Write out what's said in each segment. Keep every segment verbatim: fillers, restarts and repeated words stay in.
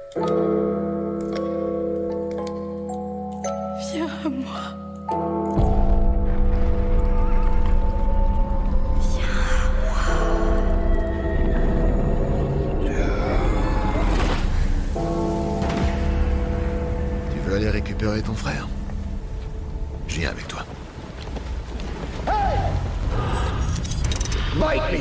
Viens à moi. Tu veux aller récupérer ton frère? Je viens avec toi. Hey! Bite me!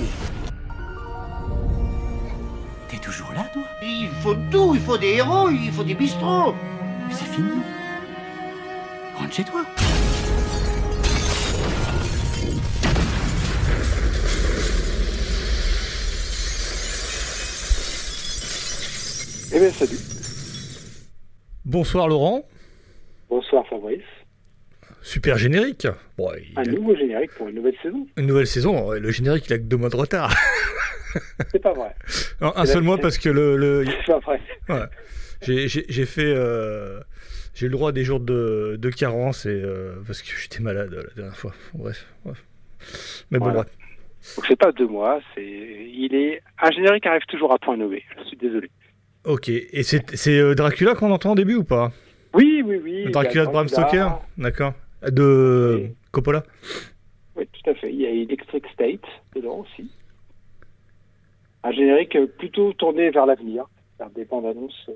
T'es toujours là, toi? Il faut tout, il faut des héros, il faut des bistrots. C'est fini. Rentre chez toi. Eh bien, salut. Bonsoir Laurent. Bonsoir Fabrice. Super générique. Bon, il Un a... nouveau générique pour une nouvelle saison. Une nouvelle saison. Le générique, il a que deux mois de retard. C'est pas vrai. Non, un seul mois parce que le... le... C'est pas vrai. Ouais. J'ai, j'ai, j'ai fait... Euh... J'ai eu le droit à des jours de, de carence et, euh, parce que j'étais malade la dernière fois. Bref. bref. Mais bon, Voilà. bref. Donc c'est pas deux mois. C'est... Il est... Un générique arrive toujours à point nommé. Je suis désolé. Ok. Et c'est, c'est euh, Dracula qu'on entend au début ou pas? Oui, oui, oui. Le Dracula de Bram Dracula. Stoker. D'accord. De Oui. Coppola. Oui, tout à fait. Il y a Electric State dedans aussi. Un générique plutôt tourné vers l'avenir, vers des bandes annonces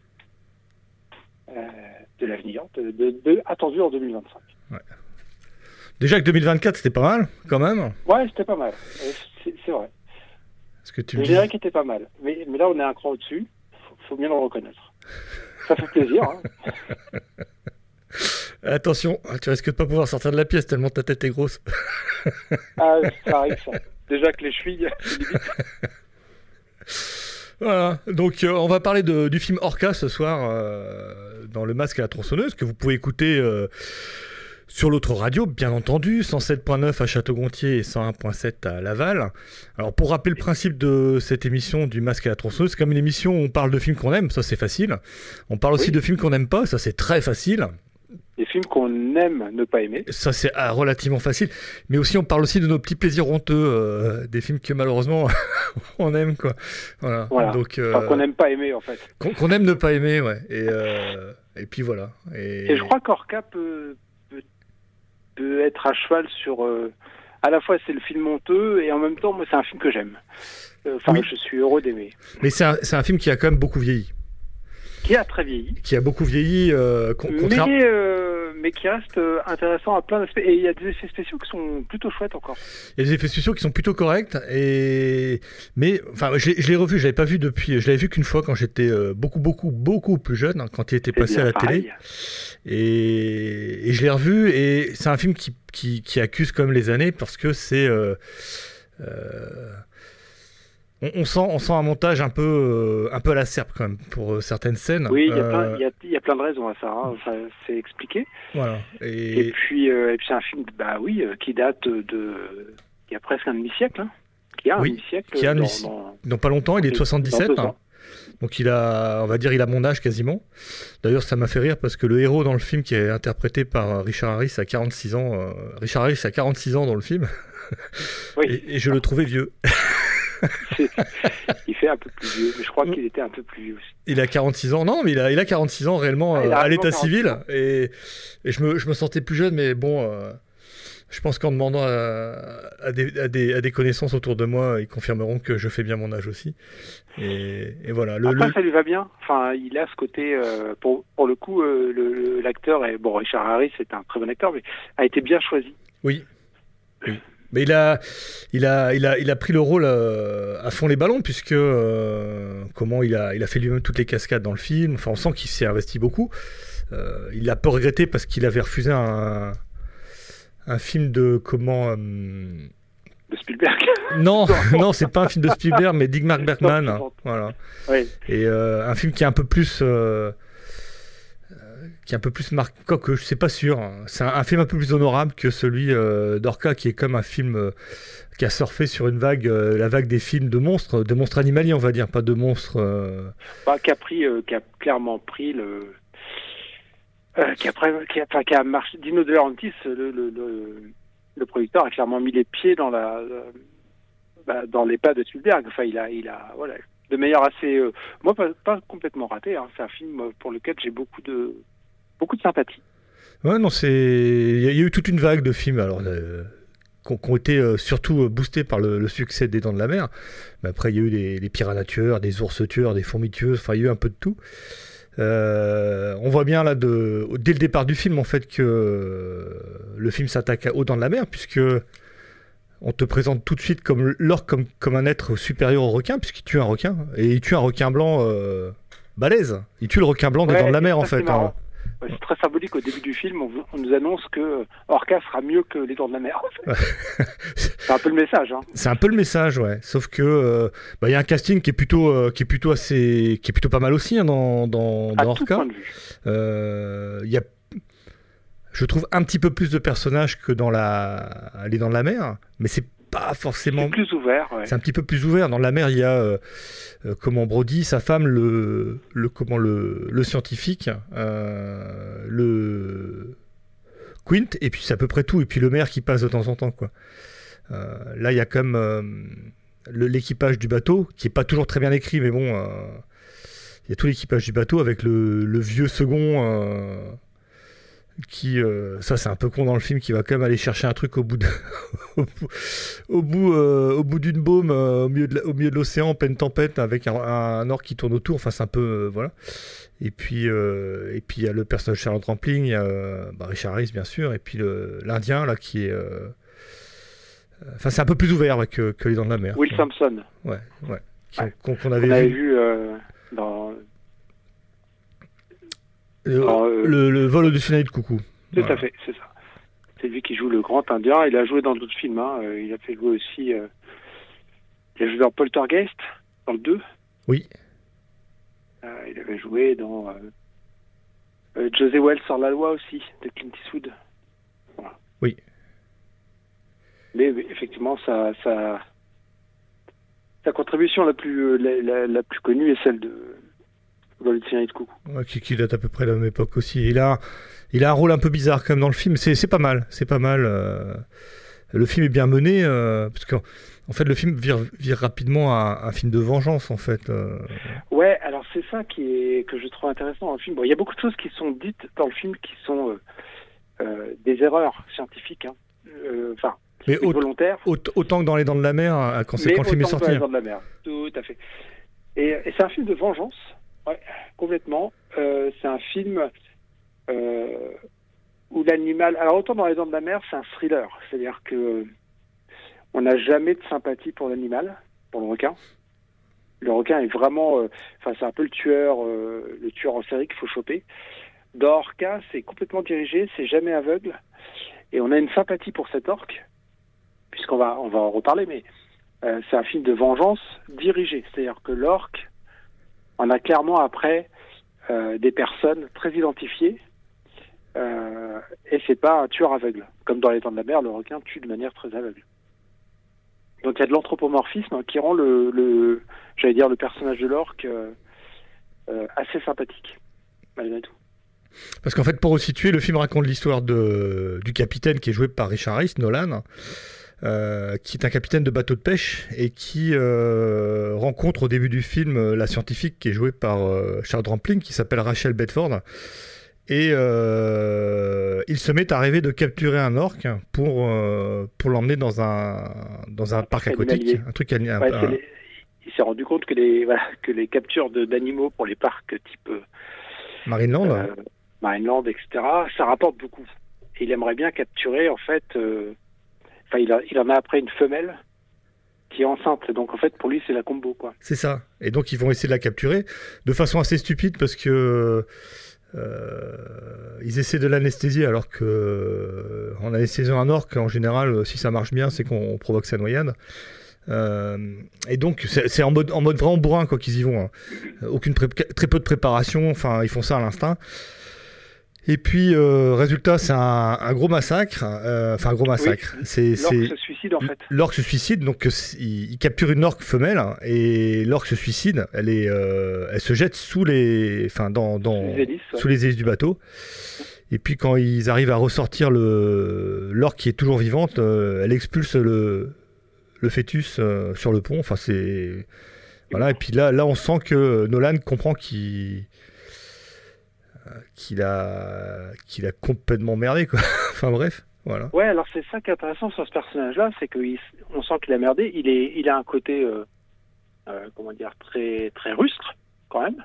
euh, de l'avenir, de, de, de, attendu en deux mille vingt-cinq. Ouais. Déjà que deux mille vingt-quatre, c'était pas mal, quand même. Ouais, c'était pas mal. Euh, C'est, c'est vrai. Parce que tu Le me générique dis... était pas mal. Mais, mais là, on est un cran au-dessus. Faut, faut bien le reconnaître. Ça fait plaisir. Hein. Attention, tu risques de pas pouvoir sortir de la pièce tellement ta tête est grosse. Ah, ça arrive, ça. Déjà que les chevilles, c'est limite. Voilà, donc euh, on va parler de, du film Orca ce soir euh, dans Le Masque à la tronçonneuse que vous pouvez écouter euh, sur l'autre radio, bien entendu, cent sept point neuf à Château-Gontier et cent un point sept à Laval. Alors pour rappeler le principe de cette émission du Masque à la tronçonneuse, c'est comme une émission où on parle de films qu'on aime, ça c'est facile. On parle aussi Oui. de films qu'on n'aime pas, ça c'est très facile. Des films qu'on aime ne pas aimer. Ça c'est ah, relativement facile, mais aussi on parle aussi de nos petits plaisirs honteux, euh, des films que malheureusement on aime quoi. Voilà. Voilà. Donc euh, Enfin, qu'on n'aime pas aimer, en fait. qu'on, qu'on aime ne pas aimer, ouais. Et euh, et puis voilà. Et, Et je crois qu'Orca peut, peut, peut être à cheval sur... Euh, à la fois, c'est le film honteux, et en même temps, moi, c'est un film que j'aime. Euh, Enfin, Oui. je suis heureux d'aimer. Mais c'est un, c'est un film qui a quand même beaucoup vieilli, Qui a très vieilli. qui a beaucoup vieilli. Euh, con- contraire- Mais, euh, mais qui reste euh, intéressant à plein d'aspects. Et il y a des effets spéciaux qui sont plutôt chouettes encore. Il y a des effets spéciaux qui sont plutôt corrects. Et mais enfin, je l'ai, je l'ai revu. Je l'avais pas vu depuis. Je l'avais vu qu'une fois quand j'étais euh, beaucoup, beaucoup, beaucoup plus jeune, hein, quand il était C'est passé bien à la pareil. télé. Et, et je l'ai revu. Et c'est un film qui, qui, qui accuse quand même les années parce que c'est. Euh, euh, on, on sent, on sent un montage un peu, euh, un peu à la serpe quand même pour euh, certaines scènes. Oui, il y, a Euh, plein- il y, a, il y a plein de raisons à ça. Hein. Ça c'est expliqué. Voilà. Et, Et, puis, euh, et puis c'est un film, bah oui, euh, qui date de, il y a presque un demi-siècle, hein, qui a un Oui, demi-siècle. qui a un dans, demi- dans- dans pas longtemps, il est de dans soixante-dix-sept. deux hein. ans. Donc il a, on va dire, il a mon âge quasiment. D'ailleurs, ça m'a fait rire parce que le héros dans le film qui est interprété par Richard Harris a quarante-six ans. euh, Richard Harris a quarante-six ans dans le film. Oui. Et, et je le trouvais vieux. C'est- il fait un peu plus vieux, mais je crois qu'il était un peu plus vieux aussi. Il a quarante-six ans. Non, mais il a, il a quarante-six ans réellement Ah, il euh, a à réellement l'état civil. quarante-six ans. Et, et je, me, je me sentais plus jeune, mais bon, euh, je pense qu'en demandant à, à, des, à, des, à des connaissances autour de moi, ils confirmeront que je fais bien mon âge aussi. Et, et voilà. Le, Après, le- ça lui va bien. Enfin, il a ce côté, euh, pour, pour le coup, euh, le, le- l'acteur, est, bon, Richard Harris, c'est un très bon acteur, mais a été bien choisi. Oui. Oui. Mais il a, il a, il a, il a pris le rôle euh, à fond les ballons puisque euh, comment il a, il a fait lui-même toutes les cascades dans le film. Enfin, on sent qu'il s'est investi beaucoup. Euh, il a peu regretté parce qu'il avait refusé un, un film de comment. Euh, De Spielberg. non, non, c'est pas un film de Spielberg, mais d'Ingmar Bergman. Non, hein, non. voilà. Oui. Et euh, un film qui est un peu plus. Euh, qui est un peu plus marqué, quoique je sais pas sûr, hein. C'est un, un film un peu plus honorable que celui euh, d'Orca qui est comme un film euh, qui a surfé sur une vague, euh, la vague des films de monstres, de monstres animaliers on va dire, pas de monstres... Euh... Bah, qui a pris, euh, qui a clairement pris le... Euh, qui, a, pris- qui, a, enfin, qui a marché... Dino De Laurentiis, le, le, le, le producteur, a clairement mis les pieds dans la... la- bah, dans les pas de Spielberg. Enfin, il a... Il a voilà. de manière assez, euh, moi pas, pas complètement ratée. Hein. C'est un film pour lequel j'ai beaucoup de beaucoup de sympathie. Ouais, non, c'est il y, a- il y a eu toute une vague de films alors euh, qui ont qui ont été euh, surtout euh, boostés par le, le succès des Dents de la Mer. Mais après, il y a eu des, des piranhas tueurs, des ours tueurs, des fourmis tueuses. Enfin, il y a eu un peu de tout. Euh, on voit bien là, de, dès le départ du film, en fait, que euh, le film s'attaque aux Dents de la Mer, puisque on te présente tout de suite comme l'orque comme, comme un être supérieur au requin, puisqu'il tue un requin. Et il tue un requin blanc euh, balèze. Il tue le requin blanc des Ouais, Dents de la et Mer, en ça, c'est fait. marrant. hein. Ouais, c'est très symbolique. Au début du film, on, vous- on nous annonce que Orca sera mieux que les Dents de la Mer. En fait. C'est un peu le message. Hein. C'est un peu le message, ouais. Sauf que euh, bah, il y a un casting qui est plutôt, euh, qui est plutôt assez, qui est plutôt pas mal aussi hein, dans dans, À dans tout Orca. point de vue. Euh, Il y a, je trouve un petit peu plus de personnages que dans la, les Dents de la Mer, mais c'est pas forcément. C'est plus ouvert. Ouais. C'est un petit peu plus ouvert. Dans la mer, il y a euh, euh, comment Brody, sa femme, le, le comment le, le scientifique, euh, le Quint, et puis c'est à peu près tout. Et puis le maire qui passe de temps en temps, quoi. Euh, là, il y a comme euh, le- l'équipage du bateau, qui est pas toujours très bien écrit, mais bon, euh, il y a tout l'équipage du bateau avec le, le vieux second. Euh, qui euh, ça c'est un peu con dans le film, qui va quand même aller chercher un truc au bout de au bout au bout, euh, au bout d'une baume euh, au milieu de la- au milieu de l'océan en pleine tempête avec un, un orque qui tourne autour, enfin c'est un peu euh, voilà. Et puis euh, et puis il y a le personnage de Charlotte Rampling, il y a euh, bah, Richard Harris bien sûr, et puis le- l'Indien là qui est euh, enfin c'est un peu plus ouvert ouais, que, que les Dents de la Mer. Will Sampson. Ouais, ouais. Qui- Ouais. Qu'on qu'on On avait, avait vu. vu euh, dans. Euh, dans, euh, le, le vol au-dessus d'un nid de coucou. Tout Voilà. à fait, c'est ça. C'est lui qui joue le grand indien. Il a joué dans d'autres films. Hein. Euh, Il a fait jouer aussi. Euh... Il a joué dans Poltergeist, dans le deux. Oui. Euh, il avait joué dans euh... euh, José Wells sort la loi aussi, de Clint Eastwood. Voilà. Oui. Mais oui, effectivement, sa, sa, sa contribution la plus, euh, la, la, la plus connue est celle de Vol au-dessus d'un nid de coucou. Ouais, qui, qui date à peu près de la même époque aussi. Il a, il a un rôle un peu bizarre quand même dans le film. C'est, c'est pas mal, c'est pas mal. euh, Le film est bien mené euh, parce qu'en en fait le film vire, vire rapidement à un film de vengeance en fait. euh. Ouais, alors c'est ça qui est que je trouve intéressant dans le film. Bon, il y a beaucoup de choses qui sont dites dans le film qui sont euh, euh, des erreurs scientifiques, hein. Euh, enfin, Mais au- volontaires. aut- autant que dans Les Dents de la Mer euh, quand, c'est, Mais quand le film est autant que sorti. dans Les Dents de la Mer. Tout à fait. Et, et c'est un film de vengeance, ouais, complètement. Euh, c'est un film euh, où l'animal. Alors autant dans Les Dents de la Mer, c'est un thriller, c'est-à-dire que euh, on n'a jamais de sympathie pour l'animal, pour le requin. Le requin est vraiment, euh, enfin c'est un peu le tueur, euh, le tueur en série qu'il faut choper. Dans Orca, c'est complètement dirigé, c'est jamais aveugle, et on a une sympathie pour cet orque, puisqu'on va, on va en reparler, mais euh, c'est un film de vengeance dirigé, c'est-à-dire que l'orque en a clairement après euh, des personnes très identifiées, euh, et c'est pas un tueur aveugle, comme dans Les Dents de la Mer, le requin tue de manière très aveugle. Donc il y a de l'anthropomorphisme qui rend le, le j'allais dire le personnage de l'orque euh, euh, assez sympathique, malgré tout. Parce qu'en fait pour resituer, le film raconte l'histoire de, du capitaine qui est joué par Richard Harris, Nolan. Euh, qui est un capitaine de bateau de pêche et qui euh, rencontre au début du film euh, la scientifique qui est jouée par euh, Charlotte Rampling, qui s'appelle Rachel Bedford, et euh, il se met à rêver de capturer un orque pour, euh, pour l'emmener dans un, dans un parc aquatique, animalier. un truc ani- un- Ouais, un- c'est les- il s'est rendu compte que les, voilà, que les captures de, d'animaux pour les parcs type euh, Marineland. euh, Marineland, et cetera, ça rapporte beaucoup. Et il aimerait bien capturer, en fait, euh, enfin, il, a, il en a après une femelle qui est enceinte. Donc, en fait, pour lui, c'est la combo, quoi. C'est ça. Et donc ils vont essayer de la capturer de façon assez stupide parce que euh, ils essaient de l'anesthésier alors que euh, en anesthésiant un orque, en général, si ça marche bien, c'est qu'on provoque sa noyade. Euh, et donc c'est, c'est en mode en mode vraiment bourrin quoi qu'ils y vont. Hein. Aucune pré- très peu de préparation. Enfin, ils font ça à l'instinct. Et puis, euh, résultat, c'est un, un gros massacre. euh, Enfin, un gros massacre. Oui, c'est, l'orque c'est... se suicide, en fait. L'orque se suicide, donc euh, il, il capture une orque femelle et l'orque se suicide. Elle est, euh, elle se jette sous les, enfin dans, dans Sous les hélices, ouais. sous les hélices du bateau. Et puis quand ils arrivent à ressortir le l'orque qui est toujours vivante, euh, elle expulse le le fœtus euh, sur le pont. Enfin c'est Voilà, et puis là, là, on sent que Nolan comprend qu'il, qu'il a, qu'il a complètement merdé, quoi. Enfin bref, voilà. Ouais, alors c'est ça qui est intéressant sur ce personnage-là, c'est qu'on sent qu'il a merdé. Il est, il a un côté, euh, euh, comment dire, très, très rustre quand même.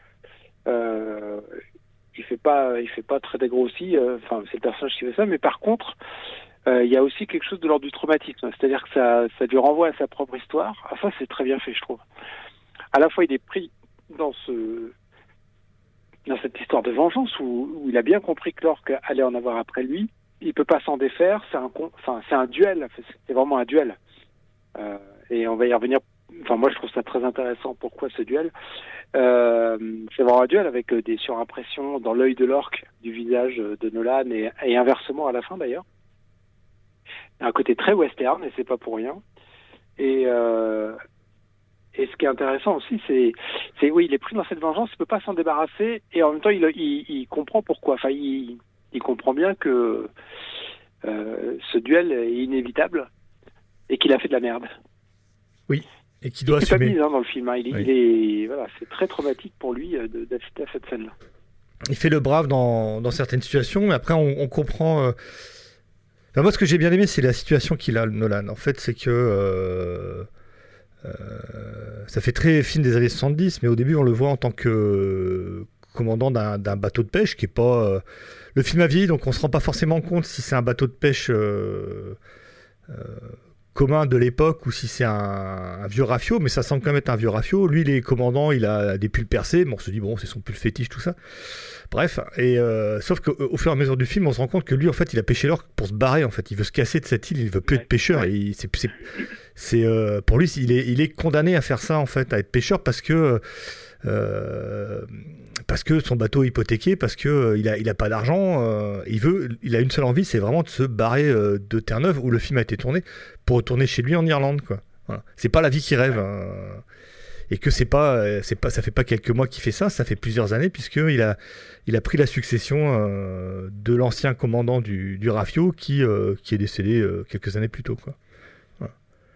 Euh, il fait pas, il fait pas très dégrossi. Enfin, euh, c'est le personnage qui fait ça, mais par contre. Euh, il y a aussi quelque chose de l'ordre du traumatisme, c'est-à-dire que ça, ça lui renvoie à sa propre histoire. Ah, ça, c'est très bien fait, je trouve. À la fois, il est pris dans ce, dans cette histoire de vengeance où, où il a bien compris que l'orque allait en avoir après lui. Il peut pas s'en défaire. C'est un, enfin, c'est un duel. C'est vraiment un duel. Euh, et on va y revenir. Enfin, moi, je trouve ça très intéressant. Pourquoi ce duel ? Euh, c'est vraiment un duel avec des surimpressions dans l'œil de l'orque du visage de Nolan et, et inversement à la fin d'ailleurs. Un côté très western, et c'est pas pour rien. Et, euh, et ce qui est intéressant aussi, c'est, c'est oui, il est pris dans cette vengeance, il peut pas s'en débarrasser, et en même temps, il, il, il comprend pourquoi. Enfin, il, il comprend bien que euh, ce duel est inévitable et qu'il a fait de la merde. Oui, et qu'il doit il assumer. C'est pas mis hein, dans le film. Hein. Il, oui. il est, voilà, c'est très traumatique pour lui de, d'assister à cette scène-là. Il fait le brave dans, dans certaines situations, mais après, on, on comprend. Euh... Ben moi, ce que j'ai bien aimé, c'est la situation qu'il a, Nolan. En fait, c'est que euh, euh, ça fait très film des années soixante-dix, mais au début, on le voit en tant que commandant d'un, d'un bateau de pêche qui est pas. Euh, le film a vieilli, donc on se rend pas forcément compte si c'est un bateau de pêche euh, euh, commun de l'époque ou si c'est un, un vieux rafio, mais ça semble quand même être un vieux rafio. Lui, il est commandant, il a des pulls percés, mais on se dit bon, c'est son pull fétiche, tout ça. Bref, et euh, sauf qu'au fur et à mesure du film, on se rend compte que lui, en fait, il a pêché l'orque pour se barrer. En fait, il veut se casser de cette île, il veut plus ouais, être pêcheur. Ouais. Et il, c'est, c'est, c'est euh, pour lui, il est, il est condamné à faire ça, en fait, à être pêcheur parce que euh, parce que son bateau est hypothéqué, parce que euh, il a, il a pas d'argent. Euh, il veut, il a une seule envie, c'est vraiment de se barrer euh, de Terre-Neuve où le film a été tourné pour retourner chez lui en Irlande, quoi. Voilà. C'est pas la vie qu'il rêve. Hein. Et que c'est pas, c'est pas, ça fait pas quelques mois qu'il fait ça, ça fait plusieurs années puisqu'il a, il a pris la succession euh, de l'ancien commandant du, du Rafio qui, euh, qui est décédé euh, quelques années plus tôt, quoi. Voilà.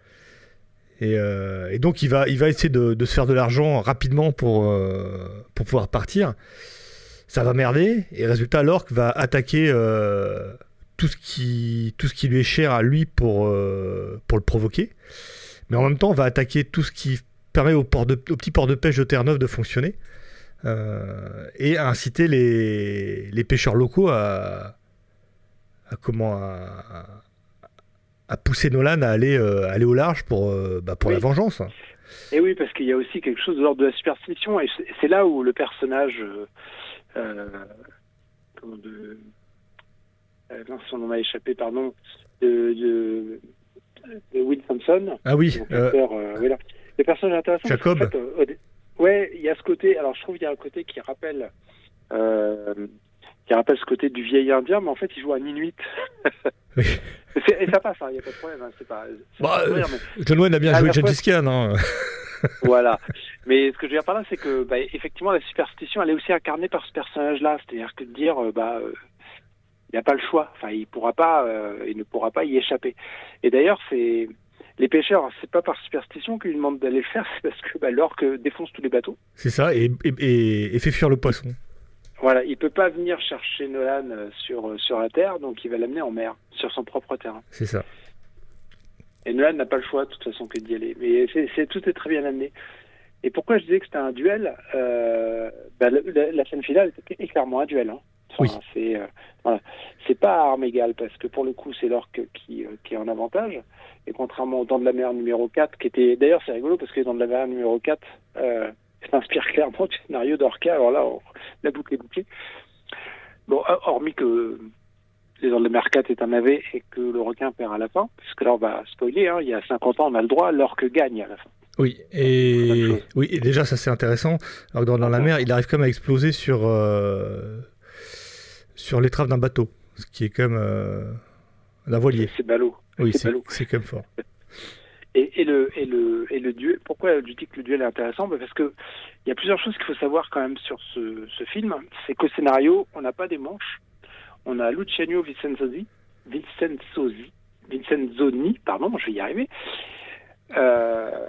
Et, euh, et donc il va, il va essayer de, de se faire de l'argent rapidement pour, euh, pour pouvoir partir. Ça va merder et résultat, l'orque va attaquer euh, tout ce qui, tout ce qui lui est cher à lui pour, euh, pour le provoquer, mais en même temps va attaquer tout ce qui permet au, port de, au petit port de pêche de Terre-Neuve de fonctionner euh, et à inciter les, les pêcheurs locaux à, à, comment, à, à pousser Nolan à aller, euh, aller au large pour, euh, bah, pour oui. la vengeance. Et oui, parce qu'il y a aussi quelque chose de l'ordre de la superstition, et c'est, c'est là où le personnage euh, comment de, euh, non, son nom m'a échappé, pardon, de, de, de Will Thompson. Ah oui. Euh... Euh, voilà. Les personnages intéressants. Jacob. En fait, euh, ouais, il y a ce côté. Alors, je trouve qu'il y a un côté qui rappelle, euh, qui rappelle ce côté du vieil Indien, mais en fait, il joue un Inuit. Oui. C'est, et ça passe, il hein, n'y a pas de problème. Hein, c'est pas. C'est bah, pas euh, mais... John Wayne a bien ah, joué Gengis Khan. Hein. Voilà. Mais ce que je veux dire par là, c'est que, bah, effectivement, la superstition, elle est aussi incarnée par ce personnage-là. C'est-à-dire que de dire, euh, bah. Euh, il n'a pas le choix. Enfin, il pourra pas, euh, il ne pourra pas y échapper. Et d'ailleurs, c'est les pêcheurs, c'est pas par superstition qu'ils lui demandent d'aller le faire, c'est parce que bah, l'orque défonce tous les bateaux. C'est ça, et, et, et fait fuir le poisson. Voilà, il peut pas venir chercher Nolan sur sur la terre, donc il va l'amener en mer, sur son propre terrain. C'est ça. Et Nolan n'a pas le choix, de toute façon, que d'y aller. Mais c'est, c'est tout est très bien amené. Et pourquoi je disais que c'était un duel euh, bah, la, la scène finale est clairement un duel. Hein. Enfin, oui. C'est euh, voilà. C'est pas à armes égales parce que pour le coup c'est l'orque qui, euh, qui est en avantage et contrairement aux Dents de la Mer numéro quatre qui était d'ailleurs c'est rigolo parce que les Dents de la Mer numéro quatre euh, s'inspire clairement du scénario d'Orca. Alors là on, la boucle est bouclée. Bon, hormis que les Dents de la Mer quatre est un navet et que le requin perd à la fin, parce que là on va spoiler, hein, il y a cinquante ans on a le droit, l'orque gagne à la fin. Oui, et oui, et déjà ça c'est intéressant. Alors que dans, dans la mer, il arrive quand même à exploser sur euh... sur l'étrave d'un bateau, ce qui est quand même euh, la voilier. C'est ballot. Oui, c'est, c'est, ballot. c'est quand même fort. Et, et le et le et le duel. Pourquoi je dis que le duel est intéressant ? bah Parce que il y a plusieurs choses qu'il faut savoir quand même sur ce, ce film. C'est qu'au scénario, on n'a pas des manches. On a Luciano Vincenzoni, Vincenzoni, Vincenzoni, pardon, je vais y arriver. Euh,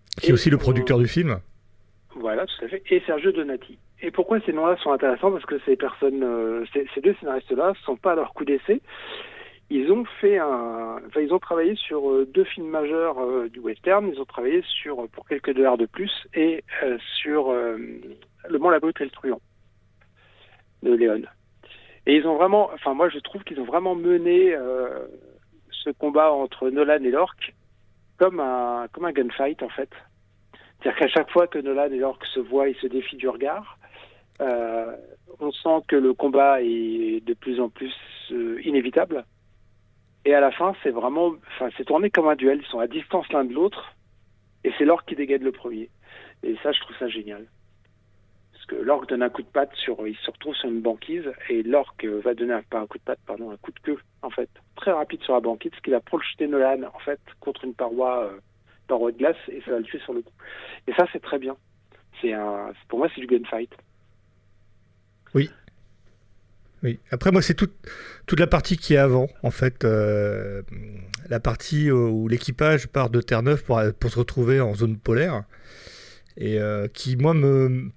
Qui est aussi le producteur on... du film. Voilà, tout à fait. Et Sergio Donati. Et pourquoi ces noms-là sont intéressants? Parce que ces personnes, euh, ces, ces deux scénaristes-là, ne sont pas à leur coup d'essai. Ils ont fait un, enfin, ils ont travaillé sur euh, deux films majeurs euh, du western. Ils ont travaillé sur Pour quelques dollars de plus et euh, sur euh, Le Mont, la Brute et le Truand de Léon. Et ils ont vraiment, enfin moi je trouve qu'ils ont vraiment mené euh, ce combat entre Nolan et Lorque comme un comme un gunfight en fait. C'est-à-dire qu'à chaque fois que Nolan et Lorque se voient, ils se défient du regard. Euh, on sent que le combat est de plus en plus euh, inévitable. Et à la fin, c'est vraiment, enfin, c'est tourné comme un duel. Ils sont à distance l'un de l'autre, et c'est Lorque qui dégaine le premier. Et ça, je trouve ça génial. Parce que Lorque donne un coup de patte sur, il se retrouve sur une banquise, et Lorque va donner un, pas un coup de patte, pardon, un coup de queue, en fait, très rapide sur la banquise, ce qui va projeter Nolan, en fait, contre une paroi, euh, paroi de glace, et ça va le tuer sur le coup. Et ça, c'est très bien. C'est un, pour moi, c'est du gunfight. Oui. Oui. Après, moi, c'est toute, toute la partie qui est avant, en fait. Euh, la partie où l'équipage part de Terre-Neuve pour, pour se retrouver en zone polaire. Et euh, qui, moi, me...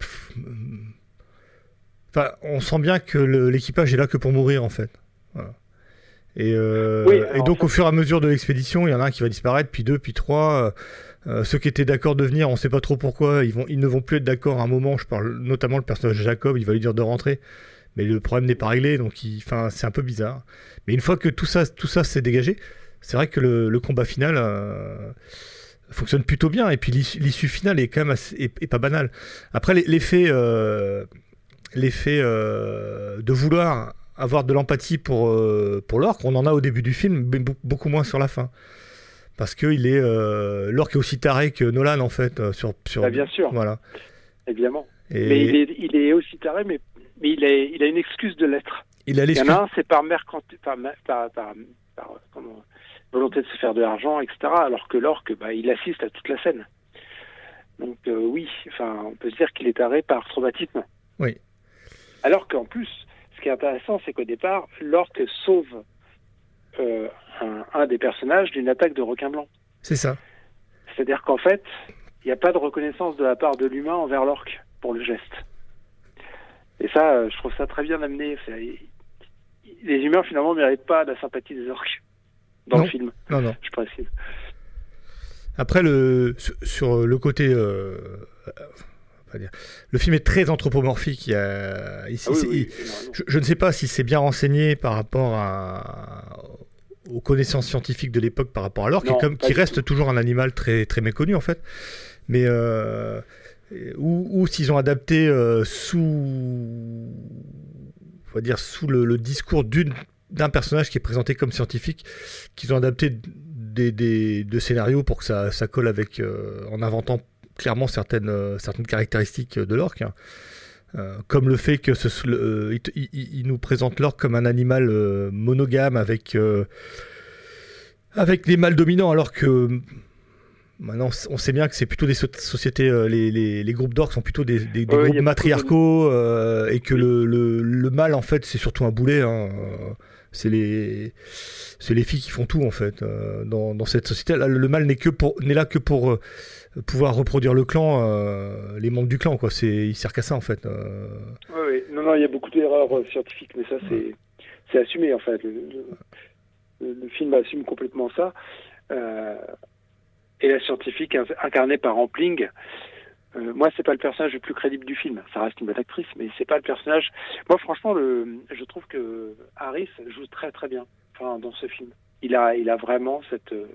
Enfin, on sent bien que le, l'équipage est là que pour mourir, en fait. Voilà. Et, euh, oui, et donc, fait... au fur et à mesure de l'expédition, il y en a un qui va disparaître, puis deux, puis trois... Euh, ceux qui étaient d'accord de venir, on ne sait pas trop pourquoi, ils, vont, ils ne vont plus être d'accord à un moment. Je parle notamment le personnage de Jacob, il va lui dire de rentrer. Mais le problème n'est pas réglé, donc il, c'est un peu bizarre. Mais une fois que tout ça, tout ça s'est dégagé, c'est vrai que le, le combat final euh, fonctionne plutôt bien. Et puis l'issue, l'issue finale est quand même assez, est, est pas banale. Après, l'effet, euh, l'effet euh, de vouloir avoir de l'empathie pour, euh, pour Lorque, on en a au début du film, mais beaucoup moins sur la fin. Parce que il est, euh, Lorque est aussi taré que Nolan, en fait. Sur, sur, bah, bien sûr. Voilà. Évidemment. Et... Mais il est, il est aussi taré, mais Mais il a, il a une excuse de l'être. Il, a il y en a un, c'est par, mercanti... par, par, par, par comment... volonté de se faire de l'argent, et cetera. Alors que Lorque, bah, il assiste à toute la scène. Donc euh, oui, enfin, on peut se dire qu'il est taré par traumatisme. Oui. Alors qu'en plus, ce qui est intéressant, c'est qu'au départ, Lorque sauve euh, un, un des personnages d'une attaque de requin blanc. C'est ça. C'est-à-dire qu'en fait, il n'y a pas de reconnaissance de la part de l'humain envers Lorque pour le geste. Et ça, je trouve ça très bien amené. Les humains, finalement, ne méritent pas la sympathie des orques dans non. le film. Non, non. Je précise. Après, le, sur le côté... Euh, pas dire, le film est très anthropomorphique. Il y a, ici, ah oui, oui, il, je, je ne sais pas si c'est bien renseigné par rapport à, aux connaissances scientifiques de l'époque par rapport à l'orque, non, qui, comme, qui reste tout. toujours un animal très, très méconnu, en fait. Mais... Euh, ou, ou s'ils ont adapté euh, sous, on va dire sous le, le discours d'une, d'un personnage qui est présenté comme scientifique, qu'ils ont adapté des, des, de scénarios pour que ça, ça colle avec, euh, en inventant clairement certaines, euh, certaines caractéristiques de l'orque, hein. Euh, comme le fait que ce, le, il, il, il nous présente l'orque comme un animal euh, monogame avec, euh, avec des mâles dominants, alors que maintenant, on sait bien que c'est plutôt des so- sociétés, euh, les, les, les groupes d'orques sont plutôt des, des, des ouais, groupes matriarcaux, de... euh, et que oui. le, le, le mâle, en fait, c'est surtout un boulet. Hein. C'est les, c'est les filles qui font tout, en fait, euh, dans, dans cette société. Là, le mâle n'est, que pour, n'est là que pour euh, pouvoir reproduire le clan, euh, les membres du clan, quoi. C'est, il sert qu'à ça, en fait. Euh... Oui, oui. Non, non, il y a beaucoup d'erreurs euh, scientifiques, mais ça, c'est, ouais. c'est assumé, en fait. Le, le, le film assume complètement ça. Euh... Et la scientifique incarnée par Rampling, euh, moi, c'est pas le personnage le plus crédible du film. Ça reste une bonne actrice, mais c'est pas le personnage. Moi, franchement, le, je trouve que Harris joue très très bien, enfin, dans ce film. Il a, il a vraiment cette, euh,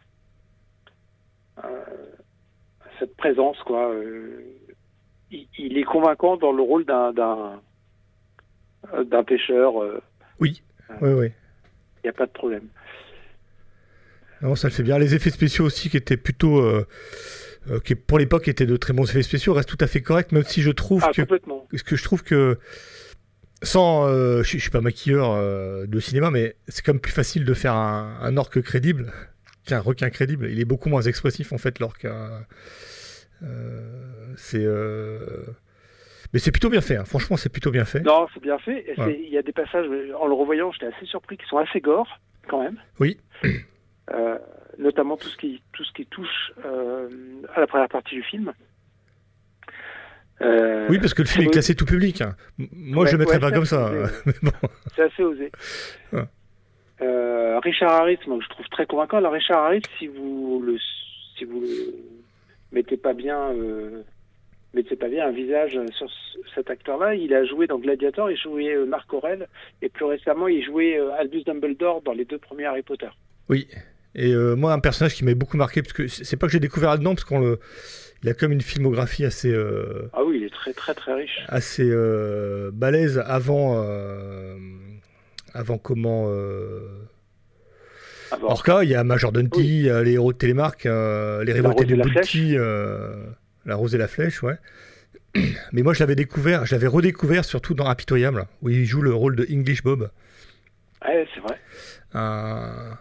cette présence, quoi. Euh, il, il est convaincant dans le rôle d'un, d'un, d'un pêcheur. Euh, oui, euh, oui, oui. Il n'y a pas de problème. Non, ça le fait bien. Les effets spéciaux aussi, qui étaient plutôt, euh, euh, qui pour l'époque étaient de très bons effets spéciaux, restent tout à fait corrects, même si je trouve ah, que, complètement. ce que je trouve que, sans, euh, je, je suis pas maquilleur euh, de cinéma, mais c'est quand même plus facile de faire un, un orque crédible qu'un requin crédible. Il est beaucoup moins expressif en fait, l'orque. Euh, c'est, euh... mais c'est plutôt bien fait. Hein. Franchement, c'est plutôt bien fait. Non, c'est bien fait. Il ouais. y a des passages, en le revoyant, j'étais assez surpris, qui sont assez gore quand même. Oui. Euh, notamment tout ce qui, tout ce qui touche euh, à la première partie du film. Euh, oui, parce que le film est classé tout public. Hein. Moi, ouais, je ne le mettrais ouais, pas comme ça. osé, Mais bon. C'est assez osé. Ouais. Euh, Richard Harris, moi, je trouve très convaincant. Alors, Richard Harris, si vous le, si vous le mettez pas bien, euh, mettez pas bien un visage sur c- cet acteur-là, il a joué dans Gladiator, il jouait euh, Marc Aurèle, et plus récemment, il jouait euh, Albus Dumbledore dans les deux premiers Harry Potter. Oui. Et euh, moi, un personnage qui m'a beaucoup marqué, parce que c'est pas que j'ai découvert là-dedans, parce qu'on le, il a comme une filmographie assez, euh, Ah oui, il est très très très riche. assez euh, balèze avant, euh, avant comment. Euh... Ah bon. Orca, il y a Major Dunty, Oui. il y a les héros de Télémark, euh, les La révoltés Rose et du la Bounty, euh, la Rose et la Flèche, ouais. Mais moi, je l'avais découvert, je l'avais redécouvert surtout dans Impitoyable, où il joue le rôle de English Bob. Ouais, c'est vrai. Un...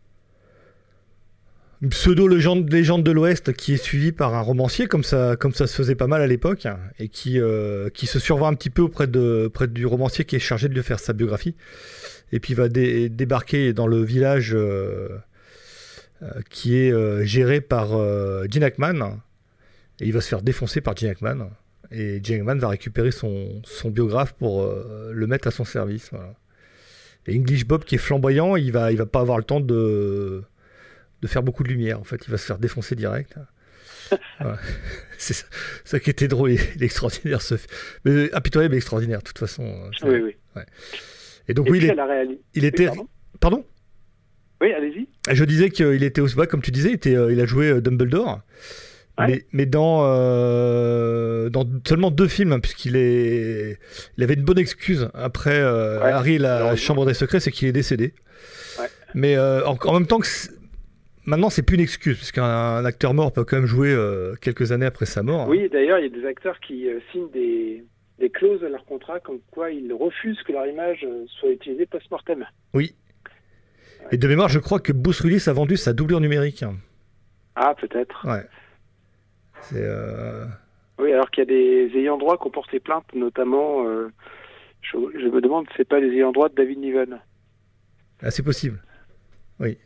Une pseudo-légende légende de l'Ouest qui est suivie par un romancier, comme ça, comme ça se faisait pas mal à l'époque, et qui, euh, qui se survend un petit peu auprès, de, auprès du romancier qui est chargé de lui faire sa biographie. Et puis il va dé- débarquer dans le village euh, euh, qui est euh, géré par euh, Gene Hackman. Et il va se faire défoncer par Gene Hackman. Et Gene Hackman va récupérer son, son biographe pour euh, le mettre à son service. Voilà. Et English Bob, qui est flamboyant, il va, il va pas avoir le temps de... de faire beaucoup de lumière, en fait, il va se faire défoncer direct. Ouais. C'est ça, ça qui était drôle, il est extraordinaire ce film. Mais Impitoyable est extraordinaire, de toute façon. C'est... Oui, oui. Ouais. Et donc, Et oui, puis il, à est... la réalité. il était. Oui, pardon. Pardon Oui, allez-y. Je disais qu'il était aussi bas, comme tu disais, il, était, euh, il a joué euh, Dumbledore. Ouais. Mais, mais dans, euh, dans seulement deux films, hein, puisqu'il est, il avait une bonne excuse après euh, Ouais, Harry, la malheureusement. chambre des secrets, c'est qu'il est décédé. Ouais. Mais euh, en, en même temps que c'est- maintenant, c'est plus une excuse, parce qu'un acteur mort peut quand même jouer euh, quelques années après sa mort. Oui, d'ailleurs, il y a des acteurs qui euh, signent des, des clauses à leur contrat comme quoi ils refusent que leur image euh, soit utilisée post-mortem. Oui. Et de mémoire, je crois que Bruce Willis a vendu sa doublure numérique. Ah, peut-être. Ouais. C'est. Euh... Oui, alors qu'il y a des ayants droit qui ont porté plainte, notamment, euh, je, je me demande si c'est pas les ayants droit de David Niven. Ah, c'est possible. Oui.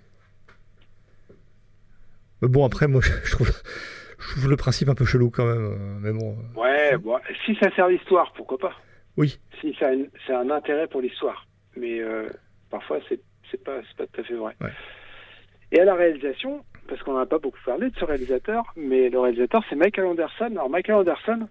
Mais bon, après, moi, je trouve, je trouve le principe un peu chelou quand même. euh, Mais bon. euh, Ouais, bon, si ça sert l'histoire, pourquoi pas. Oui. Si ça a une- c'est un intérêt pour l'histoire. Mais euh, parfois, c'est c'est pas, c'est pas tout à fait vrai. Ouais. Et à la réalisation, parce qu'on n'en a pas beaucoup parlé de ce réalisateur, mais le réalisateur, c'est Michael Anderson. Alors, Michael Anderson,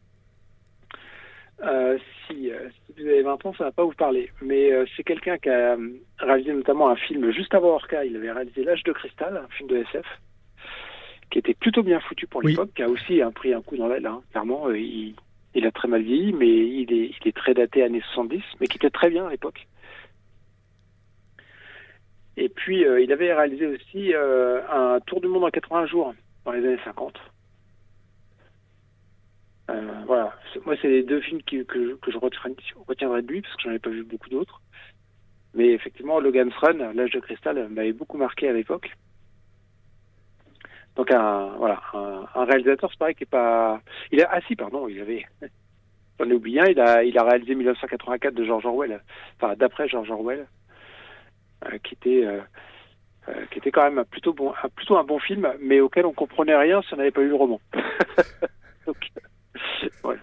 euh, si, euh, si vous avez vingt ans, ça va pas vous parler. Mais euh, c'est quelqu'un qui a euh, réalisé notamment un film juste avant Orca. Il avait réalisé L'Âge de Cristal, un film de S F, qui était plutôt bien foutu pour Oui. l'époque, qui a aussi hein, pris un coup dans l'aile. Hein. Clairement, euh, il, il a très mal vieilli, mais il est, il est très daté années soixante-dix, mais qui était très bien à l'époque. Et puis, euh, il avait réalisé aussi euh, un tour du monde en quatre-vingts jours, dans les années cinquante. Euh, voilà. C'est- Moi, c'est les deux films qui, que, je- que je retiendrai, retiendrai de lui, parce que j'en ai pas vu beaucoup d'autres. Mais effectivement, Logan's Run, L'Âge de Cristal, m'avait beaucoup marqué à l'époque. Donc, un, voilà, un, un réalisateur, c'est pareil, qui est pas... Il a, ah si, pardon, il avait... J'en ai oublié un, il a, il a réalisé mille neuf cent quatre-vingt-quatre de George Orwell, enfin, d'après George Orwell. Euh, qui était euh, euh, qui était quand même plutôt bon un, plutôt un bon film, mais auquel on comprenait rien si on n'avait pas lu le roman. Donc euh, voilà.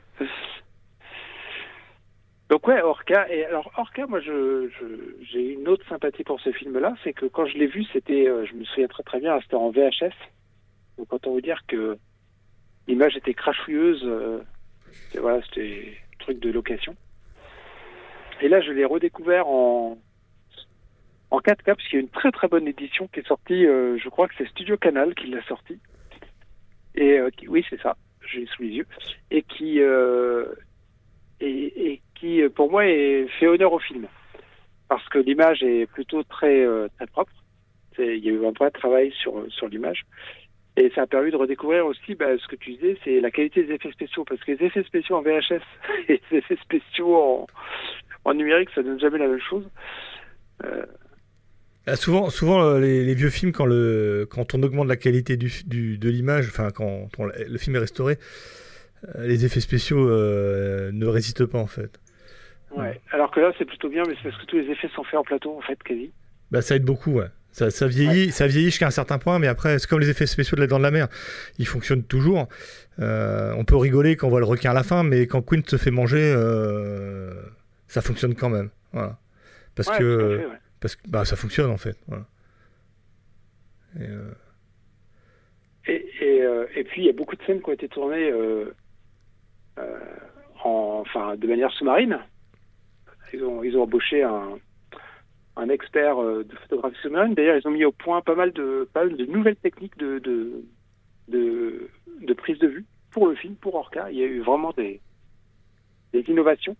Donc ouais, Orca. Et alors Orca, moi je, je j'ai une autre sympathie pour ce film-là, c'est que quand je l'ai vu, c'était euh, je me souviens très très bien, c'était en V H S. Donc autant vous dire que l'image était crachouilleuse, euh, et voilà, c'était un truc de location. Et là, je l'ai redécouvert en en quatre K, parce qu'il y a une très très bonne édition qui est sortie, euh, je crois que c'est Studio Canal qui l'a sortie. Et euh, qui, oui, c'est ça, j'ai sous les yeux. Et qui, euh, et, et qui, pour moi, est, fait honneur au film. Parce que l'image est plutôt très, euh, très propre. C'est, il y a eu un vrai travail sur, sur l'image. Et ça a permis de redécouvrir aussi bah, ce que tu disais, c'est la qualité des effets spéciaux. Parce que les effets spéciaux en V H S et les effets spéciaux en, en numérique, ça donne jamais la même chose. Euh, Ah, souvent, souvent euh, les, les vieux films, quand, le, quand on augmente la qualité du, du, de l'image, enfin quand on- le film est restauré, euh, les effets spéciaux euh, ne résistent pas en fait. Ouais. Alors que là, c'est plutôt bien, mais c'est parce que tous les effets sont faits en plateau, en fait, quasi. Bah, ça aide beaucoup, ouais. Ça, ça vieillit, ouais. ça vieillit jusqu'à un certain point, mais après, c'est comme les effets spéciaux de La Dent de la Mer, ils fonctionnent toujours. Euh, on peut rigoler quand on voit le requin à la fin, mais quand Quint se fait manger, euh, ça fonctionne quand même. Voilà. Parce ouais, que, fait, ouais. parce que bah, ça fonctionne en fait. Voilà. Et, euh... et, et, euh, et puis il y a beaucoup de scènes qui ont été tournées euh, euh, en, enfin, de manière sous-marine. Ils ont, ils ont embauché un un expert euh, de photographie sous-marine. D'ailleurs, ils ont mis au point pas mal de, pas mal de nouvelles techniques de, de, de, de prise de vue pour le film, pour Orca. Il y a eu vraiment des, des innovations.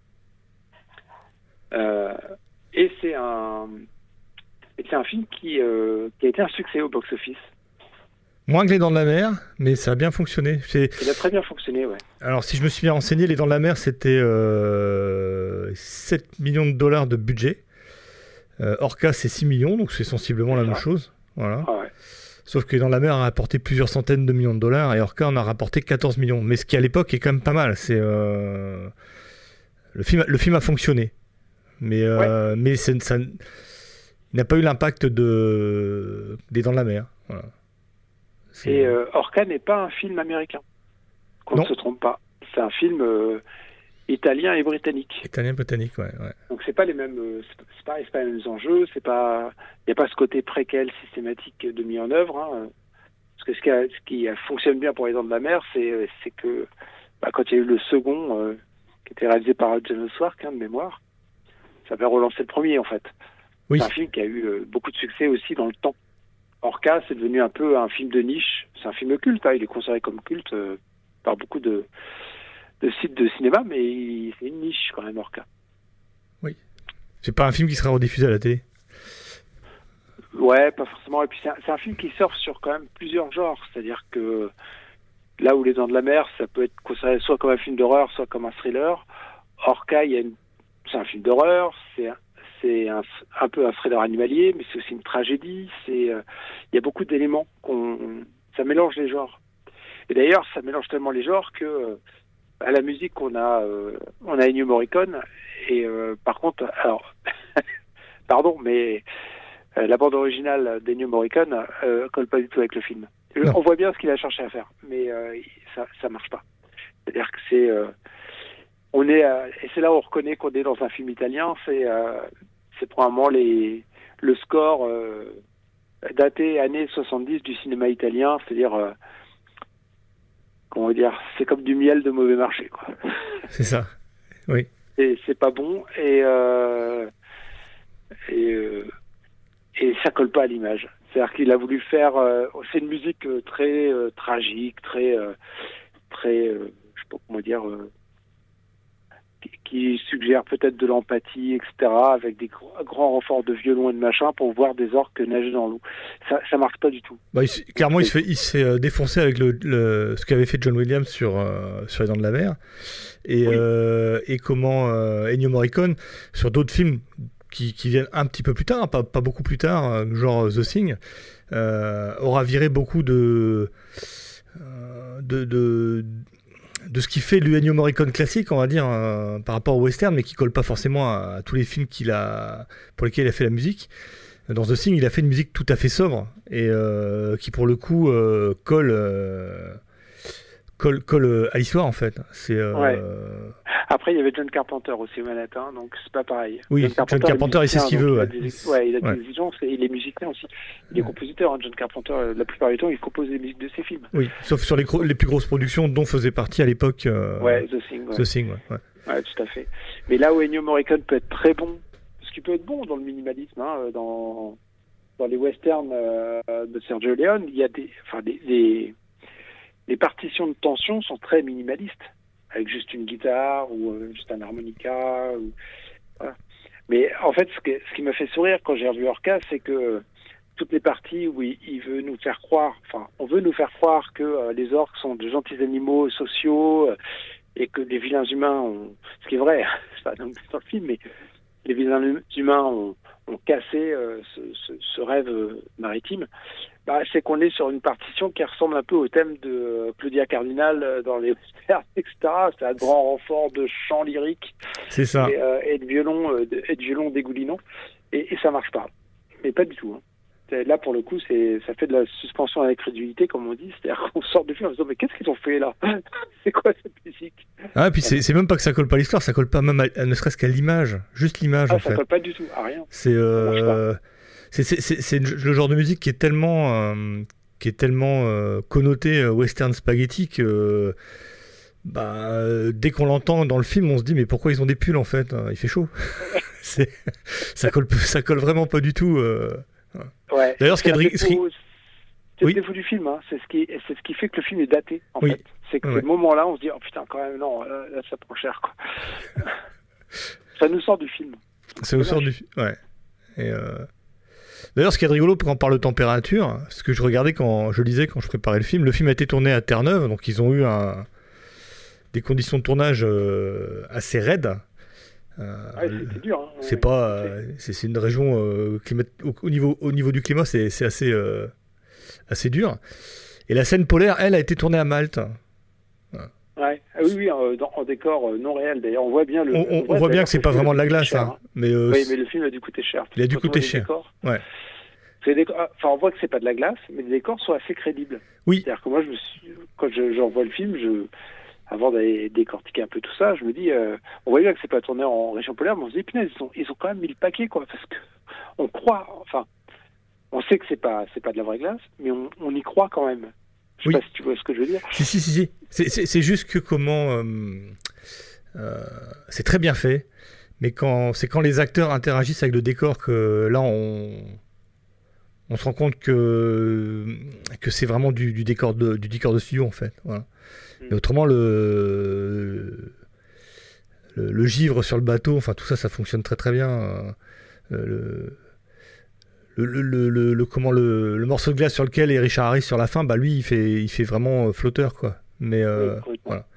Euh, et c'est un, et c'est un film qui, euh, qui a été un succès au box-office. Moins que Les Dents de la Mer, mais ça a bien fonctionné. C'est... Il a très bien fonctionné, ouais. Alors, si je me suis bien renseigné, Les Dents de la Mer, c'était euh, sept millions de dollars de budget. Euh, Orca, c'est six millions, donc c'est sensiblement c'est la ça. même chose. Voilà. Ah ouais. Sauf que dans la mer, on a rapporté plusieurs centaines de millions de dollars et Orca, on a rapporté quatorze millions. Mais ce qui, à l'époque, est quand même pas mal. C'est, euh... le, film, le film a fonctionné. Mais, euh, ouais. mais c'est, ça, il n'a pas eu l'impact de... des Dents de la Mer. Voilà. C'est... Et euh, Orca n'est pas un film américain. Qu'on ne se trompe pas. C'est un film... Euh... italien et britannique. Italien et britannique, ouais, ouais. Donc c'est pas les mêmes, c'est pas, c'est pas les mêmes enjeux, c'est pas, il y a pas ce côté préquel systématique de mis en œuvre. Hein. Parce que ce qui, a, ce qui a fonctionne bien pour Les Dents de la Mer, c'est, c'est que bah, quand il y a eu le second, euh, qui était réalisé par James Wark, hein, de mémoire, ça avait relancé le premier en fait. Oui. C'est un film qui a eu euh, beaucoup de succès aussi dans le temps. Orca, c'est devenu un peu un film de niche. C'est un film culte, hein, il est considéré comme culte euh, par beaucoup de de sites de cinéma, mais c'est une niche quand même, Orca. Oui. C'est pas un film qui sera rediffusé à la télé. Ouais, pas forcément. Et puis c'est un, c'est un film qui surfe sur quand même plusieurs genres. C'est-à-dire que là où Les Dents de la Mer, ça peut être considéré soit comme un film d'horreur, soit comme un thriller. Orca, il y a une... c'est un film d'horreur, c'est un, c'est un, un peu un thriller animalier, mais c'est aussi une tragédie. C'est, euh... il y a beaucoup d'éléments qu'on, ça mélange les genres. Et d'ailleurs, ça mélange tellement les genres que euh, à la musique, on a, euh, on a Ennio Morricone, et euh, par contre, alors, pardon, mais euh, la bande originale d'Ennio Morricone euh, colle pas du tout avec le film. Non. On voit bien ce qu'il a cherché à faire, mais euh, ça, ça marche pas. C'est-à-dire que c'est, euh, on est, euh, et c'est là où on reconnaît qu'on est dans un film italien. C'est, euh, c'est probablement les, le score euh, daté années soixante-dix du cinéma italien, c'est-à-dire euh, comment dire, c'est comme du miel de mauvais marché, quoi. C'est ça, oui. Et c'est pas bon, et euh, et, euh, et ça colle pas à l'image. C'est-à-dire qu'il a voulu faire, euh, c'est une musique euh, très euh, tragique, très, euh, très, euh, je sais pas comment dire, euh, qui, qui suggère peut-être de l'empathie, et cetera, avec des gr- grands renforts de violon et de machin pour voir des orques nager dans l'eau. Ça, ça marche pas du tout. Bah, il, clairement, il se fait, il se fait euh, défoncer avec le, le, ce qu'avait fait John Williams sur, euh, sur Les Dents de la Mer, et, oui. euh, et comment euh, Ennio Morricone sur d'autres films qui, qui viennent un petit peu plus tard, pas, pas beaucoup plus tard, genre The Thing, euh, aura viré beaucoup de, de, de, de ce qui fait le Ennio Morricone classique, on va dire, euh, par rapport au western, mais qui colle pas forcément à, à tous les films qu'il a, pour lesquels il a fait la musique. Dans The Thing, il a fait une musique tout à fait sobre et euh, qui, pour le coup, euh, colle, euh, colle, colle à l'histoire, en fait. C'est, euh... ouais. Après, il y avait John Carpenter aussi au Manhattan, donc c'est pas pareil. Oui, John Carpenter, John Carpenter il sait ce qu'il veut. Il ouais. a des, ouais, il a ouais. des exigences et il est musicien aussi. Il est ouais. compositeur. Hein, John Carpenter, la plupart du temps, il compose les musiques de ses films. Oui, sauf sur les, gros, les plus grosses productions dont faisait partie à l'époque. Euh, ouais, The Thing. Ouais. The Thing, ouais. ouais. Ouais, tout à fait. Mais là où Ennio Morricone peut être très bon, parce qu'il peut être bon dans le minimalisme, hein, dans dans les westerns euh, de Sergio Leone, il y a des, enfin des, des les partitions de tension sont très minimalistes, avec juste une guitare ou euh, juste un harmonica. Ou, voilà. Mais en fait, ce, que, ce qui m'a fait sourire quand j'ai revu Orca, c'est que euh, toutes les parties où il, il veut nous faire croire, enfin, on veut nous faire croire que euh, les orques sont de gentils animaux sociaux euh, et que les vilains humains ont, ce qui est vrai, c'est pas dans le film, mais les vilains humains ont, ont cassé euh, ce, ce, ce rêve euh, maritime. Bah, c'est qu'on est sur une partition qui ressemble un peu au thème de euh, Claudia Cardinal euh, dans les westerns, et cetera. C'est un grand renfort de chant lyrique. C'est ça. Et, euh, et de violon, euh, de, et de violon dégoulinant. Et, et ça marche pas. Mais pas du tout. Hein. Là, pour le coup, c'est, ça fait de la suspension à l'incrédulité, comme on dit. C'est-à-dire qu'on sort du film en se disant, mais qu'est-ce qu'ils ont fait là? C'est quoi cette musique? Ah, et puis c'est, c'est même pas que ça colle pas à l'histoire, ça colle pas même à, ne seurse qu'à l'image. Juste l'image, ah, en ça fait. colle pas du tout, à rien. C'est, euh, c'est, c'est, c'est, c'est le genre de musique qui est tellement, euh, qui est tellement euh, connoté euh, western spaghetti que euh, bah, euh, dès qu'on l'entend dans le film, on se dit, mais pourquoi ils ont des pulls, en fait? Il fait chaud. c'est, ça, colle, ça colle vraiment pas du tout. Euh... Ouais. D'ailleurs, ce qui est, c'est, ce qui... c'est oui. le défaut du film, hein. c'est, ce qui, c'est ce qui fait que le film est daté, en oui. fait. C'est que ouais. ce moment-là, on se dit, oh putain, quand même, non, là, là ça prend cher, quoi. Ça nous sort du film. Ça nous sort du film, ouais. Et euh... D'ailleurs, ce qui est rigolo quand on parle de température, ce que je regardais quand je lisais, quand je préparais le film, le film a été tourné à Terre-Neuve, donc ils ont eu un... des conditions de tournage euh, assez raides. Euh, ouais, c'était dur. Hein. C'est ouais, pas, euh, c'est, c'est une région euh, climat... au, au niveau au niveau du climat, c'est, c'est assez euh, assez dur. Et la scène polaire, elle, a été tournée à Malte. Ouais. Ah oui, oui, euh, dans, en décor euh, non réel. D'ailleurs, on voit bien le. On, on, on voit bien que c'est pas vraiment de la glace, cher, hein. Mais euh, oui, mais le film a dû coûter cher. Il a dû coûter cher. Décors, ouais. Les décors, enfin, on voit que c'est pas de la glace, mais les décors sont assez crédibles. Oui. C'est-à-dire que moi, je me suis, quand je, je revois le film, je avant d'aller décortiquer un peu tout ça, je me dis, euh, on voit bien que c'est pas tourné en région polaire, mais on se dit, punaise, ils ont, ils ont quand même mis le paquet, quoi, parce que on croit, enfin, on sait que c'est pas, c'est pas de la vraie glace, mais on, on y croit quand même. Je sais oui. pas si tu vois ce que je veux dire. Si, si, si, si. C'est, c'est, c'est juste que comment, euh, euh, c'est très bien fait, mais quand, c'est quand les acteurs interagissent avec le décor que là, on, on se rend compte que, que c'est vraiment du, du décor de, du décor de studio, en fait, voilà. Mais autrement, le, le, le givre sur le bateau, enfin tout ça, ça fonctionne très très bien. Le, le, le, le, le, le, comment, le, le morceau de glace sur lequel est Richard Harris sur la fin, bah lui, il fait, il fait vraiment flotteur, quoi. Mais euh, oui, voilà.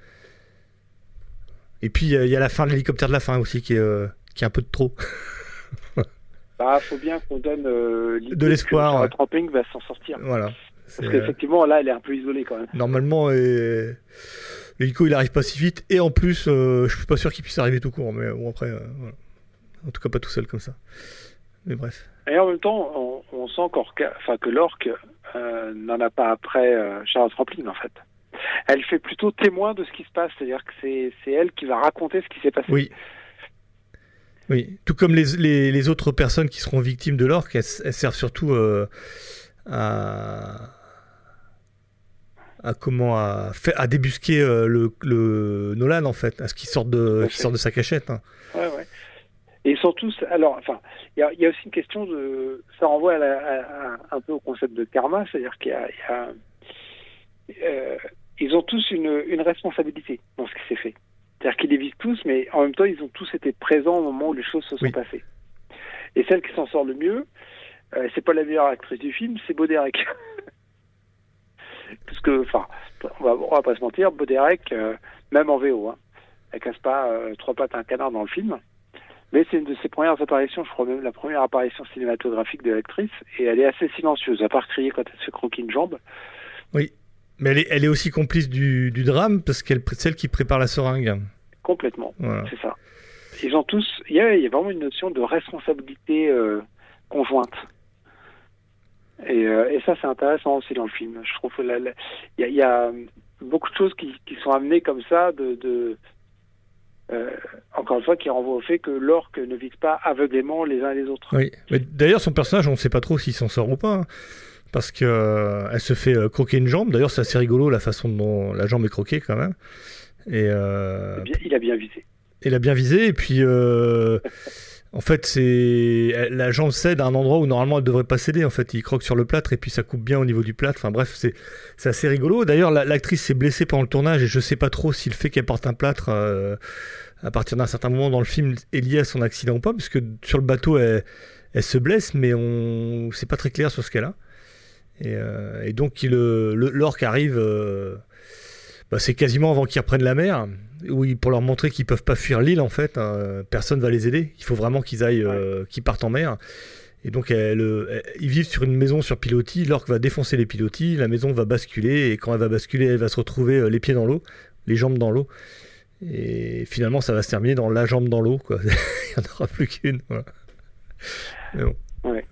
Et puis il y, y a la fin de l'hélicoptère de la fin aussi qui est, euh, qui est un peu de trop. Bah, faut bien qu'on donne euh, de l'espoir. Que ouais. Tramping va s'en sortir. Voilà. Parce qu'effectivement, là, elle est un peu isolée quand même. Normalement, et... l'hélico, il arrive pas si vite. Et en plus, euh, je suis pas sûr qu'il puisse arriver tout court. Mais bon, après, euh, voilà. En tout cas, pas tout seul comme ça. Mais bref. Et en même temps, on, on sent enfin, que l'orque euh, n'en a pas après euh, Charlotte Rampling, en fait. Elle fait plutôt témoin de ce qui se passe. C'est-à-dire que c'est, c'est elle qui va raconter ce qui s'est passé. Oui. Oui. Tout comme les, les, les autres personnes qui seront victimes de l'orque, elles, elles servent surtout euh, à... à comment à, faire, à débusquer euh, le, le Nolan en fait, à ce qui sort de qui sort de sa cachette. Hein. Ouais ouais. Et ils sont tous alors enfin il y, y a aussi une question de ça renvoie à la, à, à, un peu au concept de karma, c'est-à-dire qu'il y a, il y a euh, ils ont tous une, une responsabilité dans ce qui s'est fait. C'est-à-dire qu'ils les vivent tous, mais en même temps ils ont tous été présents au moment où les choses se sont oui. passées. Et celle qui s'en sort le mieux, euh, c'est pas la meilleure actrice du film, c'est Boderek. Parce que, enfin, on va, on va pas se mentir, Boderek, euh, même en V O, hein, elle casse pas euh, trois pattes à un canard dans le film. Mais c'est une de ses premières apparitions, je crois même la première apparition cinématographique de l'actrice, et elle est assez silencieuse, à part crier quand elle se croquer une jambe. Oui, mais elle est, elle est aussi complice du, du drame, parce qu'elle c'est celle qui prépare la seringue. Complètement, voilà. C'est ça. Ils ont tous, il y a, il y a vraiment une notion de responsabilité euh, conjointe. Et, euh, et ça, c'est intéressant aussi dans le film. Je trouve qu'il y, y a beaucoup de choses qui, qui sont amenées comme ça, de, de euh, encore une fois, qui renvoient au fait que l'orque ne vise pas aveuglément les uns et les autres. Oui, mais d'ailleurs, son personnage, on ne sait pas trop s'il s'en sort ou pas, hein, parce qu'elle euh, se fait euh, croquer une jambe. D'ailleurs, c'est assez rigolo la façon dont la jambe est croquée quand même. Et euh, bien, il a bien visé. Il a bien visé, et puis... Euh, en fait, c'est la jambe cède à un endroit où normalement elle devrait pas céder. En fait, il croque sur le plâtre et puis ça coupe bien au niveau du plâtre. Enfin bref, c'est c'est assez rigolo. D'ailleurs, la, l'actrice s'est blessée pendant le tournage et je sais pas trop si le fait qu'elle porte un plâtre euh, à partir d'un certain moment dans le film est lié à son accident ou pas, parce que sur le bateau elle, elle se blesse, mais on c'est pas très clair sur ce qu'elle a. Et, euh, et donc il, le, l'orque arrive. Euh, Bah, c'est quasiment avant qu'ils reprennent la mer, oui, pour leur montrer qu'ils peuvent pas fuir l'île en fait. Hein, personne va les aider. Il faut vraiment qu'ils aillent, euh, qu'ils partent en mer. Et donc elle, elle, ils vivent sur une maison sur pilotis. L'orque va défoncer les pilotis, la maison va basculer et quand elle va basculer, elle va se retrouver euh, les pieds dans l'eau, les jambes dans l'eau. Et finalement, ça va se terminer dans la jambe dans l'eau, quoi. Il y en aura plus qu'une. Voilà. Mais bon. Ouais.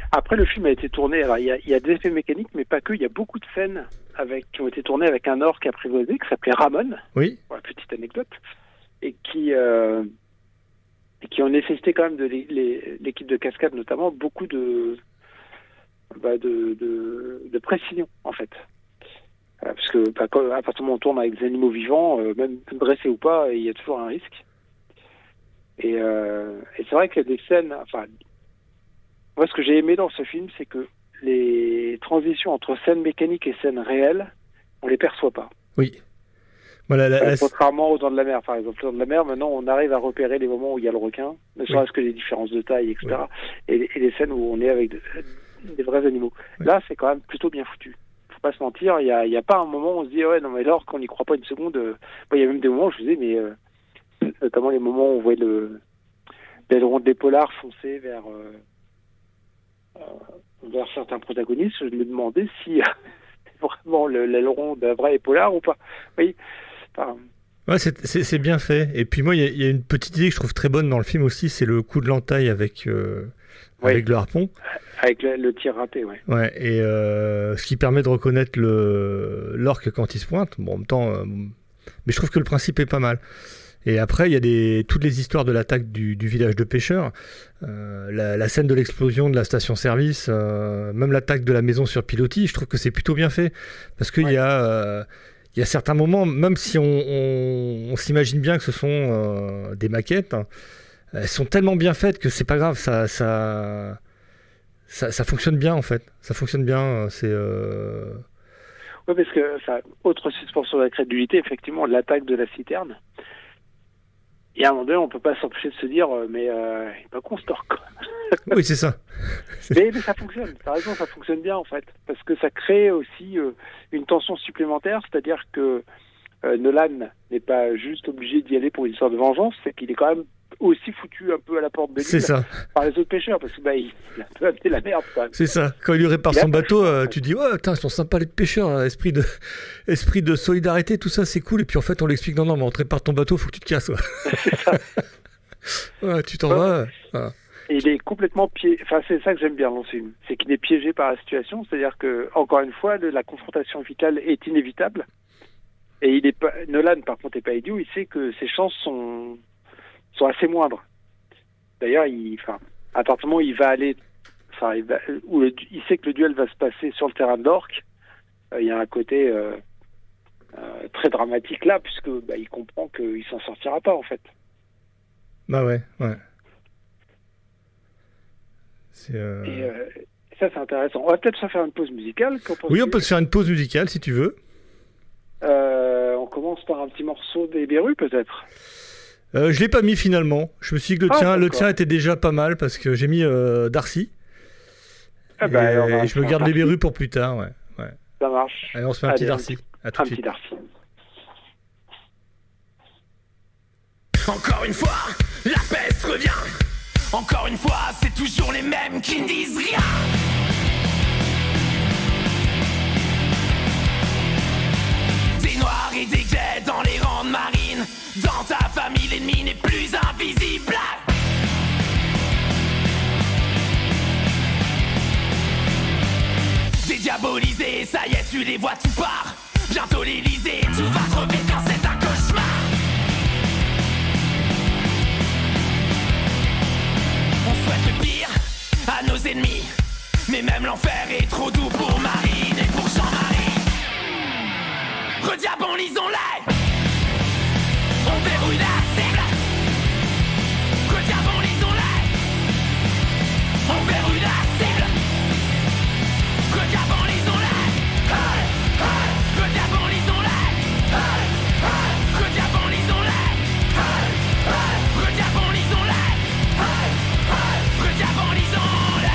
Après, le film a été tourné, alors il y a, il y a des effets mécaniques, mais pas que, il y a beaucoup de scènes avec, qui ont été tournées avec un orque apprivoisé qui s'appelait Ramon, Oui. voilà, petite anecdote, et qui, euh, et qui ont nécessité quand même de l'é- l'é- l'équipe de cascade notamment beaucoup de, bah, de, de, de précision en fait. Euh, parce que bah, quand, à partir du moment où on tourne avec des animaux vivants, euh, même dressés ou pas, il y a toujours un risque. Et, euh, et c'est vrai qu'il y a des scènes, enfin, moi ce que j'ai aimé dans ce film, c'est que les transitions entre scènes mécaniques et scènes réelles, on les perçoit pas. Oui. Voilà, la, Euh, la- contrairement aux Dents de la Mer, par exemple. Les Dents de la Mer, maintenant, on arrive à repérer les moments où il y a le requin, ne serait-ce que les différences de taille, et cetera. Et, et les scènes où on est avec de- des vrais animaux. Oui. Là, c'est quand même plutôt bien foutu. Faut pas se mentir, il y a, il y a pas un moment où on se dit, ouais, non, mais alors qu'on n'y croit pas une seconde. euh, bon, il y a même des moments où je me disais, mais euh, notamment les moments où on voit le l'aileron des polars foncer vers, euh, euh, vers certains protagonistes, je me demandais si c'est vraiment le- l'aileron d'un vrai polar ou pas. Oui. Enfin, Ouais, c'est, c'est, c'est bien fait. Et puis moi, il y, a- il y a une petite idée que je trouve très bonne dans le film aussi, c'est le coup de l'entaille avec, euh, Oui. avec le harpon. avec le, le tir raté, ouais. Ouais, et euh, ce qui permet de reconnaître le, l'orque quand il se pointe. Bon, en même temps, euh, mais je trouve que le principe est pas mal. Et après, il y a des, toutes les histoires de l'attaque du, du village de pêcheurs, euh, la, la scène de l'explosion de la station-service, euh, même l'attaque de la maison sur pilotis, je trouve que c'est plutôt bien fait. Parce qu'il Ouais. y a... euh, il y a certains moments, même si on, on, on s'imagine bien que ce sont euh, des maquettes, hein, elles sont tellement bien faites que c'est pas grave, ça, ça, ça, ça fonctionne bien en fait. Ça fonctionne bien, c'est... Euh... Oui, parce que, enfin, autre suspension de la crédulité, effectivement, l'attaque de la citerne. Et à un moment donné, on peut pas s'empêcher de se dire, euh, mais euh, il est pas con, ce orque, quoi. Oui, c'est ça. mais, mais ça fonctionne, t'as raison, ça fonctionne bien, en fait. Parce que ça crée aussi euh, une tension supplémentaire, c'est-à-dire que euh, Nolan n'est pas juste obligé d'y aller pour une histoire de vengeance, c'est qu'il est quand même aussi foutu un peu à la porte de C'est l'île ça, par les autres pêcheurs, parce que bah, il, il a un peu amené la merde, quand même. c'est ça. Quand il lui répare Il a son pas le bateau, choix, euh, en fait. tu dis, ouais, putain, ils sont sympas les pêcheurs, hein, esprit de, esprit de solidarité, tout ça, c'est cool. Et puis en fait, on l'explique, non, non, mais on te répare ton bateau, faut que tu te casses. Ouais, C'est ça. ouais tu t'en Ouais. vas. Voilà. Et il est complètement piégé. Enfin, c'est ça que j'aime bien dans ce film, c'est qu'il est piégé par la situation. C'est-à-dire que, encore une fois, le- la confrontation vitale est inévitable. Et il est pas. Nolan, par contre, est pas idiot. Il sait que ses chances sont sont assez moindres. D'ailleurs, il, enfin, à partir du moment où il va aller, enfin, il, va- où le- il sait que le duel va se passer sur le terrain de l'orque. euh, Il y a un côté euh, euh, très dramatique là, puisque bah, il comprend qu'il s'en sortira pas, en fait. Bah ouais, ouais. C'est, euh... Et euh, ça, c'est intéressant. On va peut-être se faire une pause musicale. Qu'en Oui, on penses-tu peut se faire une pause musicale si tu veux. Euh, on commence par un petit morceau des Berus, peut-être. Euh, je l'ai pas mis finalement. Je me suis dit que le Ah, tien, le d'accord. tien était déjà pas mal parce que j'ai mis euh, Darcy. Ah bah, et, alors, on va et je me faire garde les Darcy. Berus pour plus tard. Ouais, ouais. Ça marche. Allez, on se fait un Allez, petit un Darcy. À tout Un de petit suite. Darcy. Encore une fois, la peste revient. Encore une fois, c'est toujours les mêmes qui ne disent rien. Des noirs et des gays dans les rangs de marine. Dans ta famille, l'ennemi n'est plus invisible. Dédiabolisés, ça y est, tu les vois, tout part. Bientôt l'Élysée, tout va crever car c'est un cauchemar. On souhaite le pire à nos ennemis, mais même l'enfer est trop doux pour Marine et pour Jean-Marie. Rediabolisons-les. On verrouille la cible. Rediabolisons-les. On verrouille la cible. Rediabolisons-les. Hey, hey. Rediabolisons-les. Hey, hey. Rediabolisons-les. Hey, hey. Rediabolisons-les. Hey, hey. Rediabolisons-les.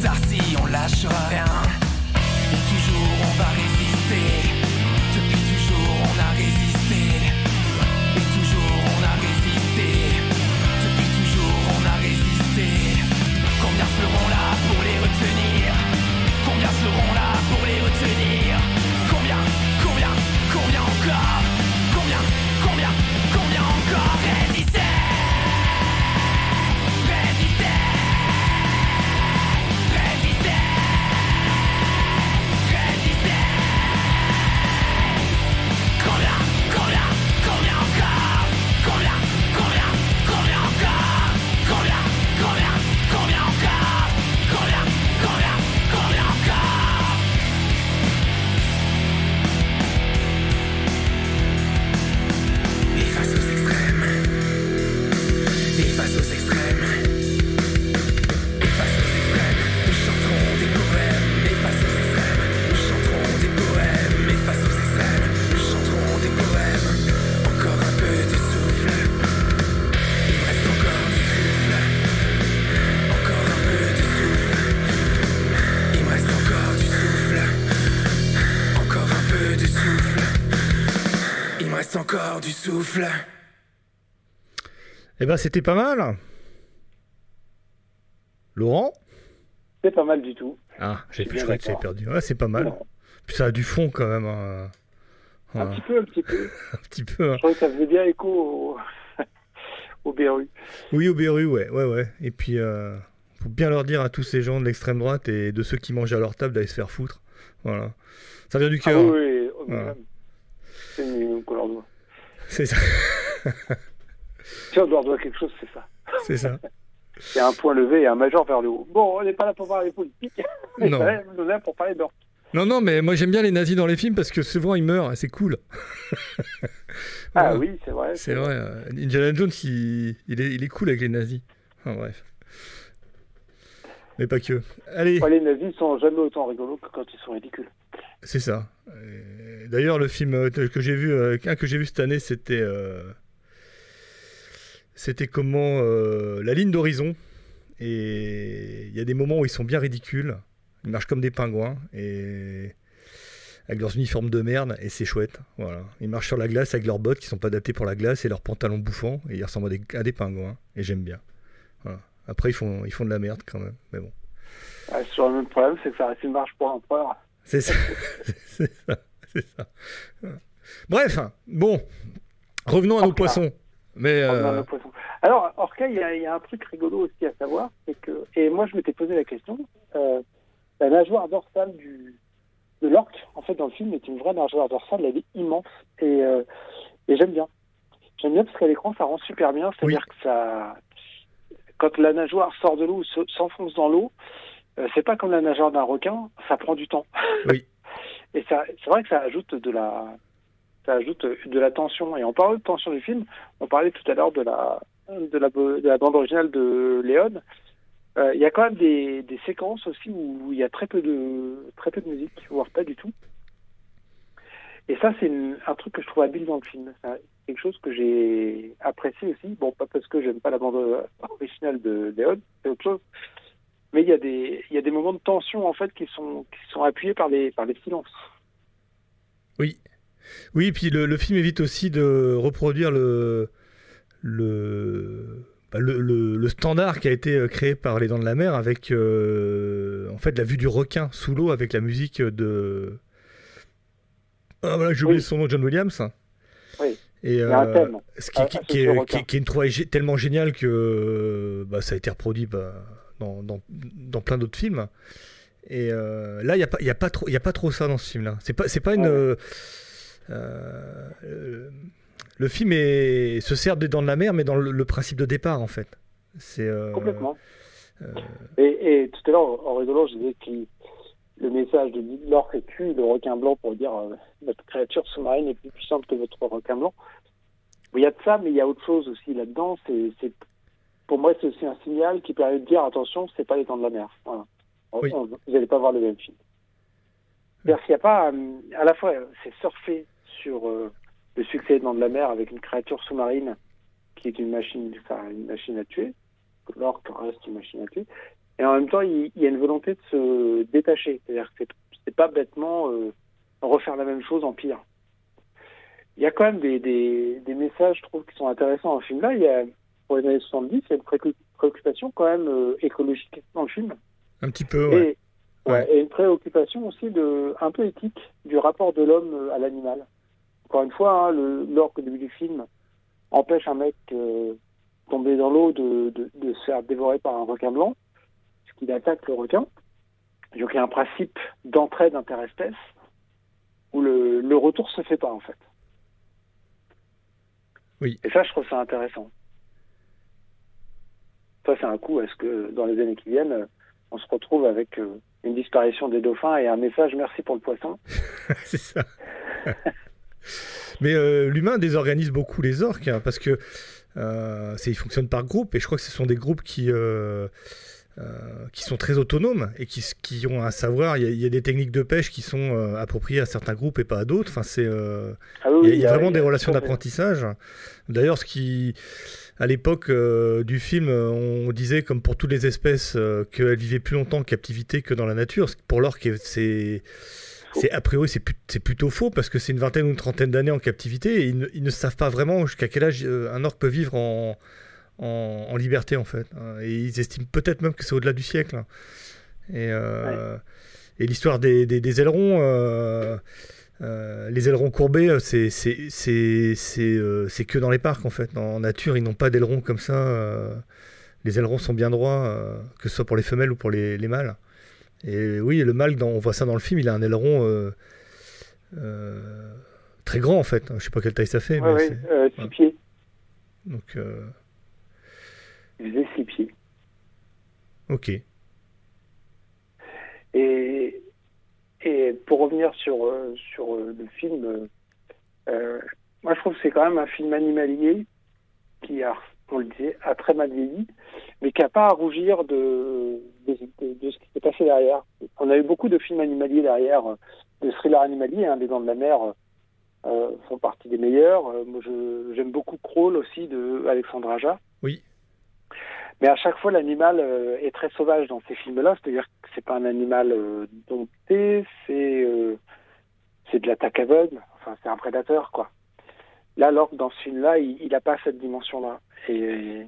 Darcy, on lâchera rien. Et toujours on va résister. Depuis toujours on a résisté. Et toujours on a résisté. Depuis toujours on a résisté. Combien seront là pour les retenir? Combien seront là pour les retenir? Combien, combien, combien encore? Combien, combien, combien encore? Résister! Résister! Résister! Résister! Combien, combien, combien encore? Combien, combien, combien encore? Combien, combien, combien encore? Combien, combien, combien encore? Et face aux extrêmes, et face aux extrêmes, et face aux extrêmes, nous chanterons des poèmes. Et face aux extrêmes, nous chanterons des poèmes. Et face aux extrêmes, nous chanterons des poèmes. Encore un peu de souffle, il me reste encore du souffle. Encore un peu de souffle, il me reste encore du souffle. Encore un peu de souffle, il me reste encore du souffle. Eh ben, c'était pas mal. Laurent? C'est pas mal du tout. Ah, j'ai Je suis je bien croyais que t'avais d'accord. perdu. Ouais, c'est pas mal. Non. Puis ça a du fond quand même. Hein. Un Ouais, petit peu, un petit peu. un petit peu. Hein. Je trouvais que ça faisait bien écho au, au Béru. Oui, au Béru, ouais, ouais, ouais. Et puis, euh, faut bien leur dire à tous ces gens de l'extrême droite et de ceux qui mangent à leur table d'aller se faire foutre. Voilà. Ça vient du Ah cœur. oui, hein. oui, au Voilà. minimum. C'est le minimum qu'on leur doit. C'est ça. Si on leur doit quelque chose, c'est ça. C'est ça. Il y a un point levé et un majeur vers le haut. Bon, on n'est pas là pour parler politique. On est Non. là- on est là pour parler d'or. Non, non, mais moi j'aime bien les nazis dans les films parce que souvent ils meurent et c'est cool. Ah Voilà. oui, c'est vrai. C'est vrai. euh, Indiana Jones, il, il, est, il est cool avec les nazis. Enfin, bref. Mais pas que. Allez, Ouais, les nazis sont jamais autant rigolos que quand ils sont ridicules. c'est ça. Euh, D'ailleurs, le film euh, que j'ai vu, euh, un que j'ai vu cette année, c'était, euh, c'était comment euh, La ligne d'horizon. Et il y a des moments où ils sont bien ridicules. Ils marchent comme des pingouins et avec leurs uniformes de merde et c'est chouette. Voilà. Ils marchent sur la glace avec leurs bottes qui sont pas adaptées pour la glace et leurs pantalons bouffants et ils ressemblent à des, à des pingouins et j'aime bien. Voilà. Après ils font ils font de la merde quand même, mais bon. Ouais, c'est toujours le même problème, c'est que ça reste une marche pour l'empereur. C'est ça. c'est ça. C'est ça. Bref, bon, revenons à nos Orca. poissons. Mais Revenons à euh, nos poissons. Alors, Orca, il y, a- il y a un truc rigolo aussi à savoir, c'est que, et moi je m'étais posé la question, euh, la nageoire dorsale du, de l'orque, en fait dans le film, est une vraie nageoire dorsale, elle est immense, et, euh, et j'aime bien. J'aime bien parce qu'à l'écran ça rend super bien, c'est-à-dire que ça, quand la nageoire sort de l'eau ou se- s'enfonce dans l'eau, euh, c'est pas comme la nageoire d'un requin, ça prend du temps. Oui. Et ça, c'est vrai que ça ajoute de la, ça ajoute de la tension. Et en parlant de tension du film, on parlait tout à l'heure de la, de la, de la bande originale de Léon. Euh, Il y a quand même des, des séquences aussi où il y a très peu de, très peu de musique, voire pas du tout. Et ça, c'est une- un truc que je trouve habile dans le film. C'est quelque chose que j'ai apprécié aussi. Bon, pas parce que j'aime pas la bande originale de Léon, c'est autre chose. Mais il y a des, il y a des moments de tension en fait qui sont, qui sont appuyés par les, par les silences. oui, oui. Puis le, le film évite aussi de reproduire le le, bah, le le le standard qui a été euh, créé par Les Dents de la Mer avec euh, en fait la vue du requin sous l'eau avec la musique de ah voilà j'ai oublié Oui. son nom, John Williams. Oui. Et Il y a un euh, thème. ce qui, Ah, qui, ah, qui c'est est, sur le qui, requin. qui est une trouvaille gé- tellement géniale que bah, ça a été reproduit bah, dans, dans, dans plein d'autres films. Et euh, là, il n'y a, pas- il y a, pas trop- il y a pas trop ça dans ce film-là. C'est pas, c'est pas une. Ouais. euh, euh, le film est, se sert des Dents de la Mer, mais dans le, le principe de départ, en fait. C'est, euh, Complètement. euh, Et, et tout à l'heure, en rigolant, je disais que le message de l'orque tue le requin blanc pour dire euh, notre créature sous-marine est plus puissante que votre requin blanc. Il y a de ça, mais il y a autre chose aussi là-dedans. C'est, c'est, pour moi, c'est aussi un signal qui permet de dire attention, c'est pas les Dents de la Mer. Voilà. On- Oui. on- vous n'allez pas voir le même film. C'est-à-dire qu'il n'y a pas, euh, à la fois, c'est surfer sur euh, le succès des Dents de la Mer avec une créature sous-marine qui est une machine, enfin, une machine à tuer. L'orque reste une machine à tuer. Et Et en même temps, il, il y a une volonté de se détacher. C'est-à-dire que c'est, c'est pas bêtement euh, refaire la même chose en pire. Il y a quand même des, des, des messages, je trouve, qui sont intéressants dans le film-là. Il y a, pour les années soixante-dix, il y a une pré- préoccupation quand même euh, écologique dans le film. Un petit peu, ouais. Et, ouais, et une préoccupation aussi de, un peu éthique du rapport de l'homme à l'animal. Encore une fois, hein, le, l'orque au début du film empêche un mec euh, tombé dans l'eau de, de, de se faire dévorer par un requin blanc, parce qu'il attaque le requin. Donc il y a un principe d'entraide interespèce où le, le retour se fait pas en fait. Oui. Et ça, je trouve ça intéressant. Ça, c'est un coup à ce que dans les années qui viennent, on se retrouve avec euh, une disparition des dauphins et un message merci pour le poisson. C'est ça. Mais euh, l'humain désorganise beaucoup les orques, hein, parce que euh, c'est, ils fonctionnent par groupe, et je crois que ce sont des groupes qui, euh, euh, qui sont très autonomes et qui, qui ont un savoir. Il y, a, il y a des techniques de pêche qui sont euh, appropriées à certains groupes et pas à d'autres. Enfin, c'est, euh, ah oui, il y a, il y a vraiment il y a, des relations d'apprentissage. D'ailleurs, ce qui, à l'époque euh, du film, on disait, comme pour toutes les espèces, euh, qu'elles vivaient plus longtemps en captivité que dans la nature. Pour l'orque, c'est... C'est, a priori, c'est, pu- c'est plutôt faux parce que c'est une vingtaine ou une trentaine d'années en captivité et ils ne, ils ne savent pas vraiment jusqu'à quel âge euh, un orque peut vivre en, en, en liberté, en fait. Et ils estiment peut-être même que c'est au-delà du siècle. Et, euh, ouais. et l'histoire des, des, des ailerons, euh, euh, les ailerons courbés, c'est, c'est, c'est, c'est, euh, c'est que dans les parcs, en fait. En nature, ils n'ont pas d'ailerons comme ça. Euh, les ailerons sont bien droits, euh, que ce soit pour les femelles ou pour les, les mâles. Et oui, le mâle, dans, on voit ça dans le film, il a un aileron euh, euh, très grand en fait. Je ne sais pas quelle taille ça fait. Ouais, mais oui, euh, six ouais. pieds. Donc, euh... il faisait six pieds. Ok. Et, et pour revenir sur, euh, sur euh, le film, euh, moi je trouve que c'est quand même un film animalier qui a, on le disait, a très mal vieilli, mais qui n'a pas à rougir de, de, de, de ce qui s'est passé derrière. On a eu beaucoup de films animaliers derrière, de thrillers animaliers, hein, Les Dents de la Mer euh, font partie des meilleurs. Euh, moi, je, j'aime beaucoup Crawl aussi, de Alexandre Aja. Oui. Mais à chaque fois, l'animal euh, est très sauvage dans ces films-là, c'est-à-dire que c'est pas un animal euh, dompté, c'est, euh, c'est de l'attaque aveugle, enfin, c'est un prédateur, quoi. Là, l'orque, dans ce film-là, il n'a pas cette dimension-là. Et,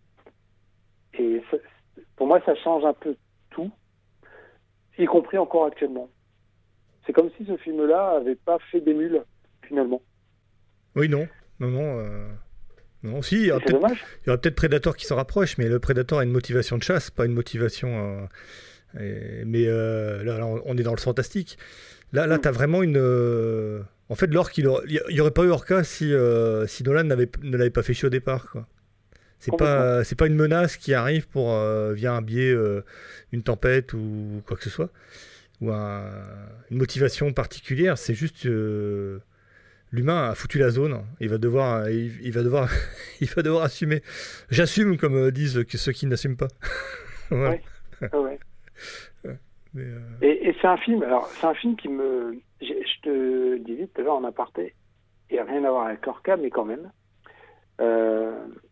et ça, pour moi, ça change un peu tout, y compris encore actuellement. C'est comme si ce film-là n'avait pas fait d'émule, finalement. Oui, non. Non, non. Euh... Non, si, il y, aura c'est dommage. il y aura peut-être Predator qui s'en rapproche, mais le Predator a une motivation de chasse, pas une motivation... Euh... Et... Mais euh, là, là, on est dans le fantastique. Là, là, mmh. tu as vraiment une... Euh... En fait, l'orque, il n'y aurait pas eu Orca si, euh, si Nolan n'avait, ne l'avait pas fait chier au départ, quoi. C'est pas, c'est pas une menace qui arrive pour, euh, via un biais, euh, une tempête ou quoi que ce soit, ou un, une motivation particulière. C'est juste euh, l'humain a foutu la zone. Il va devoir, il, il va devoir, il va devoir assumer. J'assume, comme disent ceux qui n'assument pas. Voilà. Ouais. Ah ouais. Mais euh... et, et c'est un film. Alors, c'est un film qui me. Je te disais tout à l'heure en aparté, et rien à voir avec Orca, mais quand même. Euh,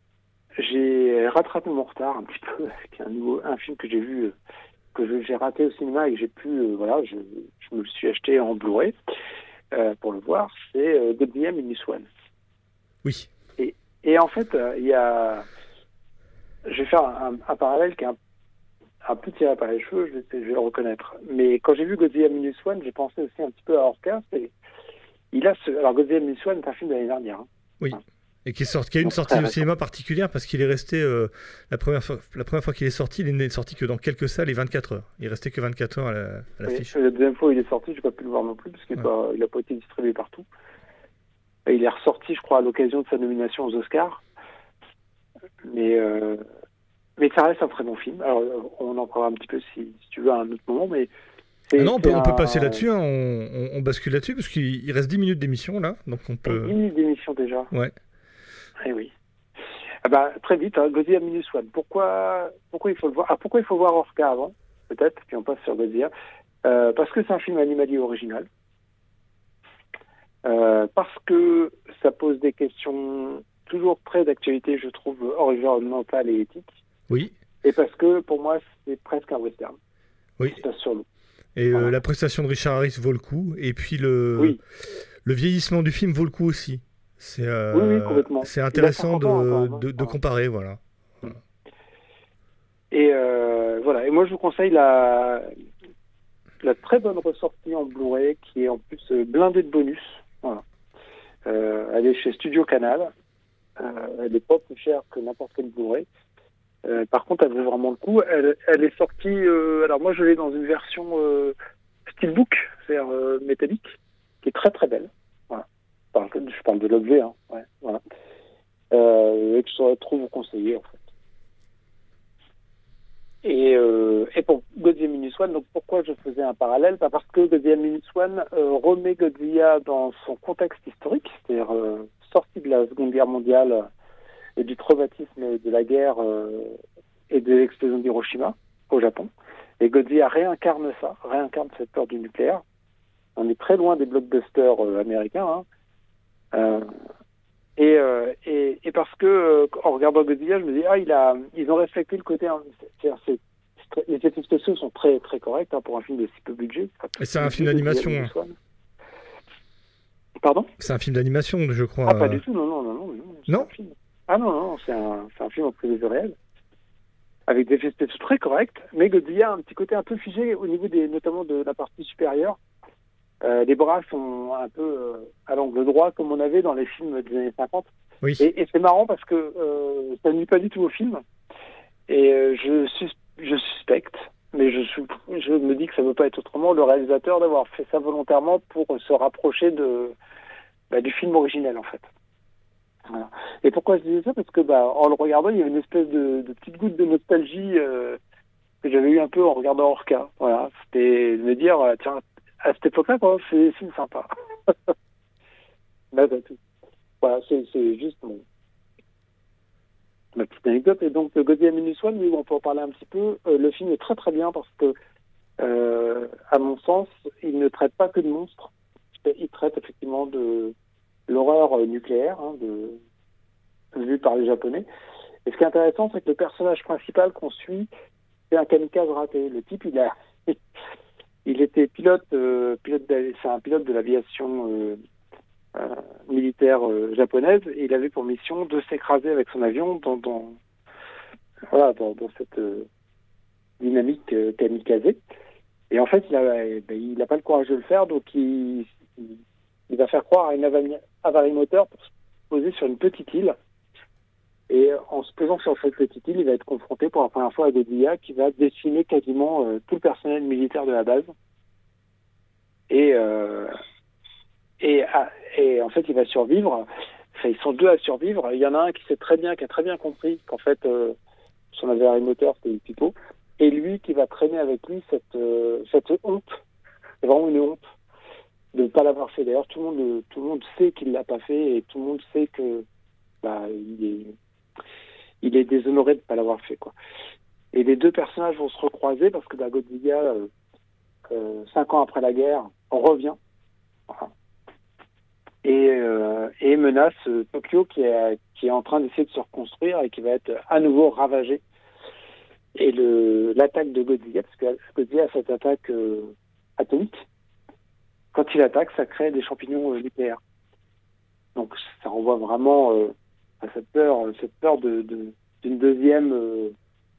j'ai rattrapé mon retard un petit peu avec un, nouveau, un film que j'ai vu, que j'ai raté au cinéma et que j'ai pu, euh, voilà, je, je me le suis acheté en Blu-ray euh, pour le voir. C'est euh, Godzilla Minus One. Oui. Et, et en fait, il euh, y a, je vais faire un, un parallèle qui est un, un peu tiré par les cheveux, je vais, je vais le reconnaître. Mais quand j'ai vu Godzilla Minus One, j'ai pensé aussi un petit peu à Orca. C'est, il a ce, alors Godzilla Minus One, c'est un film de l'année dernière. Hein. Oui. Hein. Et qui, est sorti, qui a une sortie au cinéma particulière parce qu'il est resté, euh, la, première fois, la première fois qu'il est sorti, il n'est sorti que dans quelques salles et vingt-quatre heures. Il restait que vingt-quatre heures à, la, à l'affiche. Oui, la deuxième fois où il est sorti, je n'ai pas pu le voir non plus parce qu'il n'a ouais. pas, pas été distribué partout. Et il est ressorti, je crois, à l'occasion de sa nomination aux Oscars. Mais, euh, mais ça reste un très bon film. Alors, on en parlera un petit peu si, si tu veux à un autre moment, mais... Ah non, on peut, un... on peut passer là-dessus, hein, on, on, on bascule là-dessus parce qu'il reste dix minutes d'émission là, donc on peut... dix minutes d'émission déjà. Ouais. Eh oui. Ah bah, très vite, hein, Godzilla Minus One. Pourquoi, pourquoi il faut le voir ah, pourquoi il faut voir Orca avant, peut-être, puis on passe sur Godzilla. Euh, parce que c'est un film animalier original. Euh, parce que ça pose des questions toujours très d'actualité, je trouve, environnementales et éthiques. Oui. Et parce que pour moi, c'est presque un western. Oui. Qui se passe sur l'eau. Et Voilà. euh, la prestation de Richard Harris vaut le coup. Et puis le, Oui. le vieillissement du film vaut le coup aussi. C'est euh, Oui, oui, complètement. c'est Il a intéressant cinquante ans de, encore, hein. de, de comparer, voilà. Et euh, voilà. Et moi, je vous conseille la, la très bonne ressortie en Blu-ray qui est en plus euh, blindée de bonus. Voilà. Euh, elle est chez Studio Canal. Euh, elle n'est pas plus chère que n'importe quel Blu-ray. Euh, par contre, elle vaut vraiment le coup. Elle, elle est sortie. Euh, alors moi, je l'ai dans une version euh, steelbook, c'est-à-dire euh, métallique, qui est très très belle. Voilà. Enfin, je parle de l'objet, hein. Ouais, voilà. Euh, et que je saurais trop vous conseiller en fait. Et, euh, et pour Godzilla Minus One, donc pourquoi je faisais un parallèle? Bah parce que Godzilla Minus One euh, remet Godzilla dans son contexte historique, c'est-à-dire euh, sorti de la Seconde Guerre mondiale euh, et du traumatisme de la guerre euh, et de l'explosion d'Hiroshima au Japon. Et Godzilla réincarne ça, réincarne cette peur du nucléaire. On est très loin des blockbusters euh, américains. Hein. Euh, et, euh, et, et parce que, euh, en regardant Godzilla, je me dis, ah, il a, ils ont respecté le côté... Hein, c'est, c'est, c'est, les effets spéciaux sont très, très corrects hein, pour un film de si peu budget. Et c'est un film d'animation. Hein. Pardon? C'est un film d'animation, je crois. Ah, pas du tout, non, non, non. Non, non, c'est non un film. Ah non, non, c'est un, c'est un film en privé réel, avec des effets spéciaux très corrects, mais Godzilla a un petit côté un peu figé au niveau des, notamment de la partie supérieure. Euh, les bras sont un peu euh, à l'angle droit, comme on avait dans les films des années cinquante. Oui. Et, et c'est marrant parce que euh, ça ne nuit pas du tout au film. Et euh, je, sus- je suspecte, mais je, je me dis que ça ne peut pas être autrement, le réalisateur d'avoir fait ça volontairement pour se rapprocher de, bah, du film originel, en fait. Voilà. Et pourquoi je disais ça? Parce que bah, en le regardant, il y avait une espèce de, de petite goutte de nostalgie euh, que j'avais eu un peu en regardant Orca. Voilà. C'était de me dire, tiens, à cette époque-là, quoi, c'est des films sympas. Là, t'as tout. Voilà, c'est, c'est juste mon, ma petite anecdote. Et donc, Godzilla Minus One, oui, on peut en parler un petit peu. Euh, le film est très très bien parce que, euh, à mon sens, il ne traite pas que de monstres. Il traite effectivement de l'horreur nucléaire, hein, de, vue par les Japonais. Et ce qui est intéressant, c'est que le personnage principal qu'on suit, c'est un kamikaze raté. Le type, il a, il était pilote, euh, pilote de, c'est un pilote de l'aviation euh, euh, militaire euh, japonaise, et il avait pour mission de s'écraser avec son avion dans, dans voilà, dans, dans cette euh, dynamique euh, kamikaze. Et en fait, il a, ben, il n'a pas le courage de le faire, donc il, il, il va faire croire à une avarie, avarie moteur pour se poser sur une petite île. Et en se posant sur cette petite île, il va être confronté pour la première fois à Godzilla qui va décimer quasiment euh, tout le personnel militaire de la base. Et, euh, et, ah, et en fait, il va survivre. Enfin, ils sont deux à survivre. Il y en a un qui sait très bien, qui a très bien compris qu'en fait, euh, son avarie moteur, c'était le pipeau. Et lui qui va traîner avec lui cette, euh, cette honte. C'est vraiment une honte de ne pas l'avoir fait. D'ailleurs, tout le monde, tout le monde sait qu'il ne l'a pas fait et tout le monde sait que bah, il est... il est déshonoré de ne pas l'avoir fait, quoi. Et les deux personnages vont se recroiser parce que bah, Godzilla, euh, euh, cinq ans après la guerre, revient. Voilà. Et, euh, et menace euh, Tokyo qui est, qui est en train d'essayer de se reconstruire et qui va être à nouveau ravagé. Et le, l'attaque de Godzilla, parce que Godzilla a cette attaque euh, atomique, quand il attaque, ça crée des champignons euh, nucléaires. Donc ça renvoie vraiment... Euh, à cette peur, cette peur de, de, d'une deuxième euh,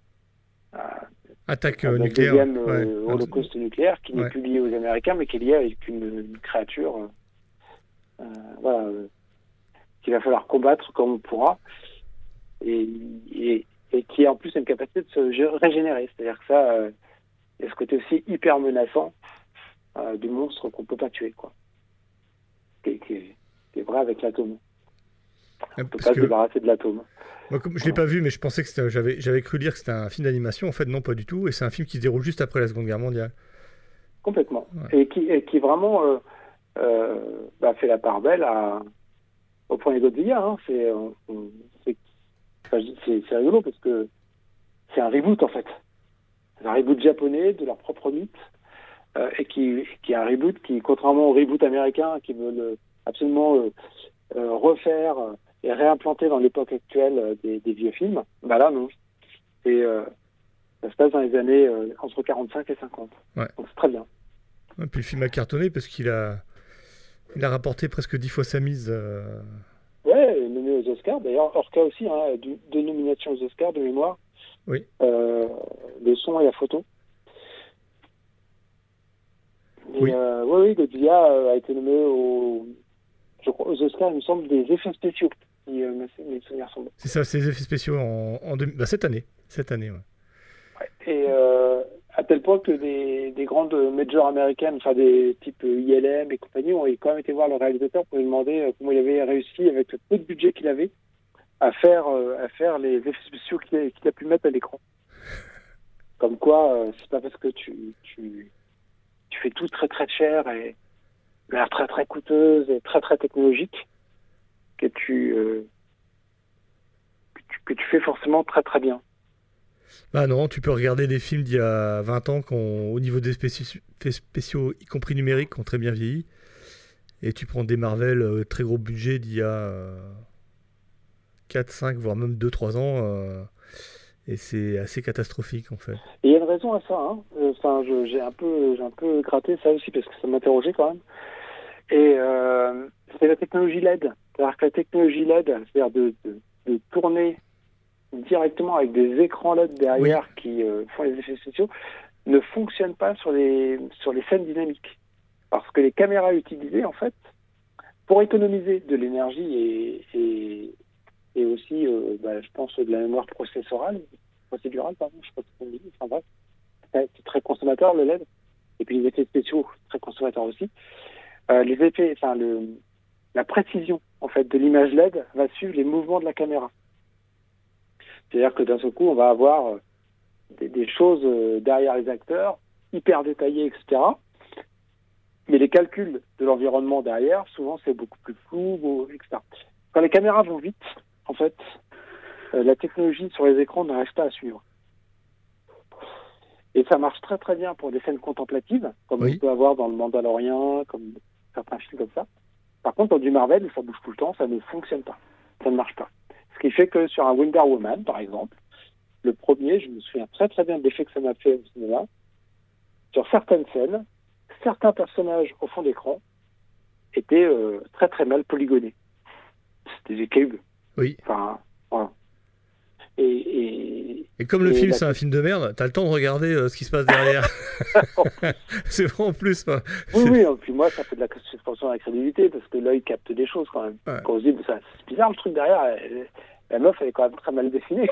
attaque euh, d'une nucléaire, deuxième euh, ouais. holocauste nucléaire qui n'est ouais. plus lié aux Américains, mais qui est lié avec une, une créature, euh, voilà, euh, qu'il va falloir combattre comme on pourra, et, et, et qui a en plus une capacité de se régénérer. C'est-à-dire que ça, euh, il y a ce côté aussi hyper menaçant euh, du monstre qu'on peut pas tuer, quoi. Qui, qui, qui est vrai avec l'atome. On ne peut pas se débarrasser de l'atome. Moi, comme je ne l'ai pas vu, mais je pensais que c'était, j'avais, j'avais cru lire que c'était un film d'animation. En fait, non, pas du tout. Et c'est un film qui se déroule juste après la Seconde Guerre mondiale. Complètement. Ouais. Et, qui, et qui vraiment euh, euh, bah, fait la part belle à, au premier Godzilla. Hein. C'est, on, c'est, enfin, c'est, c'est rigolo parce que c'est un reboot, en fait. C'est un reboot japonais de leur propre mythe. Euh, et qui, qui est un reboot qui, contrairement au reboot américain, qui veulent absolument euh, euh, refaire... Euh, et réimplanté dans l'époque actuelle euh, des, des vieux films, bah là non. C'est, euh, Ça se passe dans les années euh, entre quarante-cinq et cinquante. Ouais. Donc c'est très bien. Et puis le film a cartonné parce qu'il a, il a rapporté presque dix fois sa mise. Euh... Ouais, nommé aux Oscars. D'ailleurs, Orca aussi, hein, deux, deux nominations aux Oscars de mémoire. Oui. Euh, le son et la photo. Et, Oui. Euh, oui, oui, Godzilla euh, a été nommé aux, je crois, aux Oscars, il me semble, des effets spéciaux. Si euh, mes, mes souvenirs sont bons. C'est ça, c'est les effets spéciaux en, en deux- bah, cette année. Cette année, ouais. Ouais. Et euh, à tel point que des, des grandes majors américaines, enfin des types I L M et compagnie, ont quand même été voir le réalisateur pour lui demander euh, comment il avait réussi, avec le peu de budget qu'il avait, à faire, euh, à faire les effets spéciaux qu'il a, qu'il a pu mettre à l'écran. Comme quoi, euh, c'est pas parce que tu, tu, tu fais tout très très cher et de l'air très très coûteuse et très très technologique que tu, euh, que tu, que tu fais forcément très très bien. Bah non, tu peux regarder des films d'il y a vingt ans qui ont, au niveau des spéci- effets spéciaux, y compris numériques, qui ont très bien vieilli. Et tu prends des Marvel euh, très gros budget d'il y a euh, quatre, cinq, voire même deux, trois ans. Euh, et c'est assez catastrophique en fait. Et il y a une raison à ça. Hein. Enfin, je, j'ai un peu, j'ai un peu gratté ça aussi parce que ça m'interrogeait quand même. Et euh, c'est la technologie L E D. C'est-à-dire que la technologie L E D, c'est-à-dire de, de, de tourner directement avec des écrans L E D derrière oui. qui euh, font les effets spéciaux, ne fonctionne pas sur les sur les scènes dynamiques. Parce que les caméras utilisées, en fait, pour économiser de l'énergie et, et, et aussi, euh, bah, je pense, de la mémoire processorale, procédurale, pardon, je crois que c'est dit, enfin bref, c'est très consommateur le L E D, et puis les effets spéciaux, très consommateurs aussi. Euh, les effets, enfin, le, la précision, en fait, de l'image L E D va suivre les mouvements de la caméra. C'est-à-dire que d'un seul coup, on va avoir des, des choses derrière les acteurs, hyper détaillées, et cetera. Mais les calculs de l'environnement derrière, souvent, c'est beaucoup plus flou, et cetera. Quand les caméras vont vite, en fait, euh, la technologie sur les écrans n'arrive pas à suivre. Et ça marche très très bien pour des scènes contemplatives, comme oui. on peut avoir dans Le Mandalorian, comme certains films comme ça. Par contre, dans du Marvel, ça bouge tout le temps, ça ne fonctionne pas. Ça ne marche pas. Ce qui fait que sur un Wonder Woman, par exemple, le premier, je me souviens très très bien de l'effet que ça m'a fait au cinéma. Sur certaines scènes, certains personnages au fond d'écran étaient euh, très très mal polygonés. C'était des cubes. Oui. Enfin, voilà. Et, et, et comme le et film, la... c'est un film de merde, t'as le temps de regarder euh, ce qui se passe derrière. C'est vrai en plus. Hein. Oui, oui, et puis moi, ça fait de la suspension de la crédibilité parce que l'œil capte des choses quand même. Ouais. Quand on se dit, ça, c'est bizarre le truc derrière, elle, la meuf, elle est quand même très mal dessinée.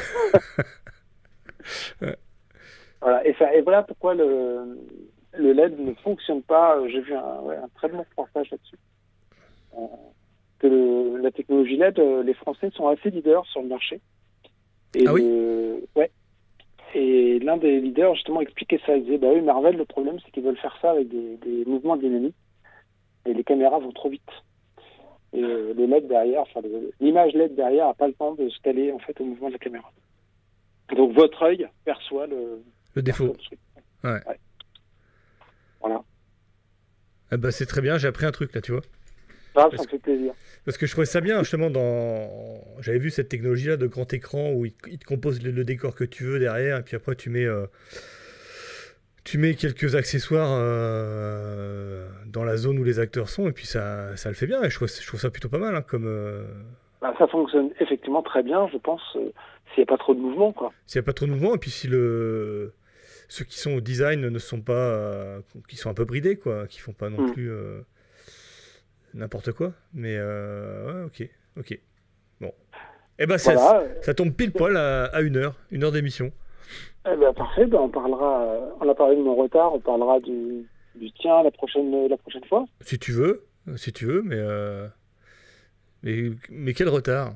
Ouais. Voilà, et, ça, et voilà pourquoi le, le L E D ne fonctionne pas. J'ai vu un, ouais, un très bon reportage là-dessus. Euh, que le, la technologie L E D, les Français sont assez leaders sur le marché. Et ah oui le, ouais. Et l'un des leaders, justement, expliquait ça. Il disait, bah oui, Marvel, le problème, c'est qu'ils veulent faire ça avec des, des mouvements dynamiques. Et les caméras vont trop vite. Et euh, le L E D derrière, enfin, le, l'image L E D derrière n'a pas le temps de se caler, en fait, au mouvement de la caméra. Donc, votre œil perçoit le... Le défaut. Le ouais. ouais. Voilà. Eh ben, c'est très bien, j'ai appris un truc, là, tu vois. Ah, ça me fait plaisir. Parce que je trouvais ça bien, justement, dans... J'avais vu cette technologie-là de grand écran où il, il te compose le, le décor que tu veux derrière, et puis après, tu mets, euh... tu mets quelques accessoires euh... dans la zone où les acteurs sont, et puis ça, ça le fait bien, et je trouve, je trouve ça plutôt pas mal, hein, comme... Euh... Bah, ça fonctionne effectivement très bien, je pense, euh, s'il n'y a pas trop de mouvement, quoi. S'il n'y a pas trop de mouvement, et puis si le... ceux qui sont au design ne sont pas... Euh... qui sont un peu bridés, quoi, qui font pas non mm. plus... Euh... n'importe quoi, mais euh, ouais, ok, ok, bon. Eh ben, ça, voilà. ça tombe pile poil à, à une heure, une heure d'émission. Eh ben, parfait, ben, on parlera, on a parlé de mon retard, on parlera du, du tien la prochaine, la prochaine fois. Si tu veux, si tu veux, mais, euh, mais, mais quel retard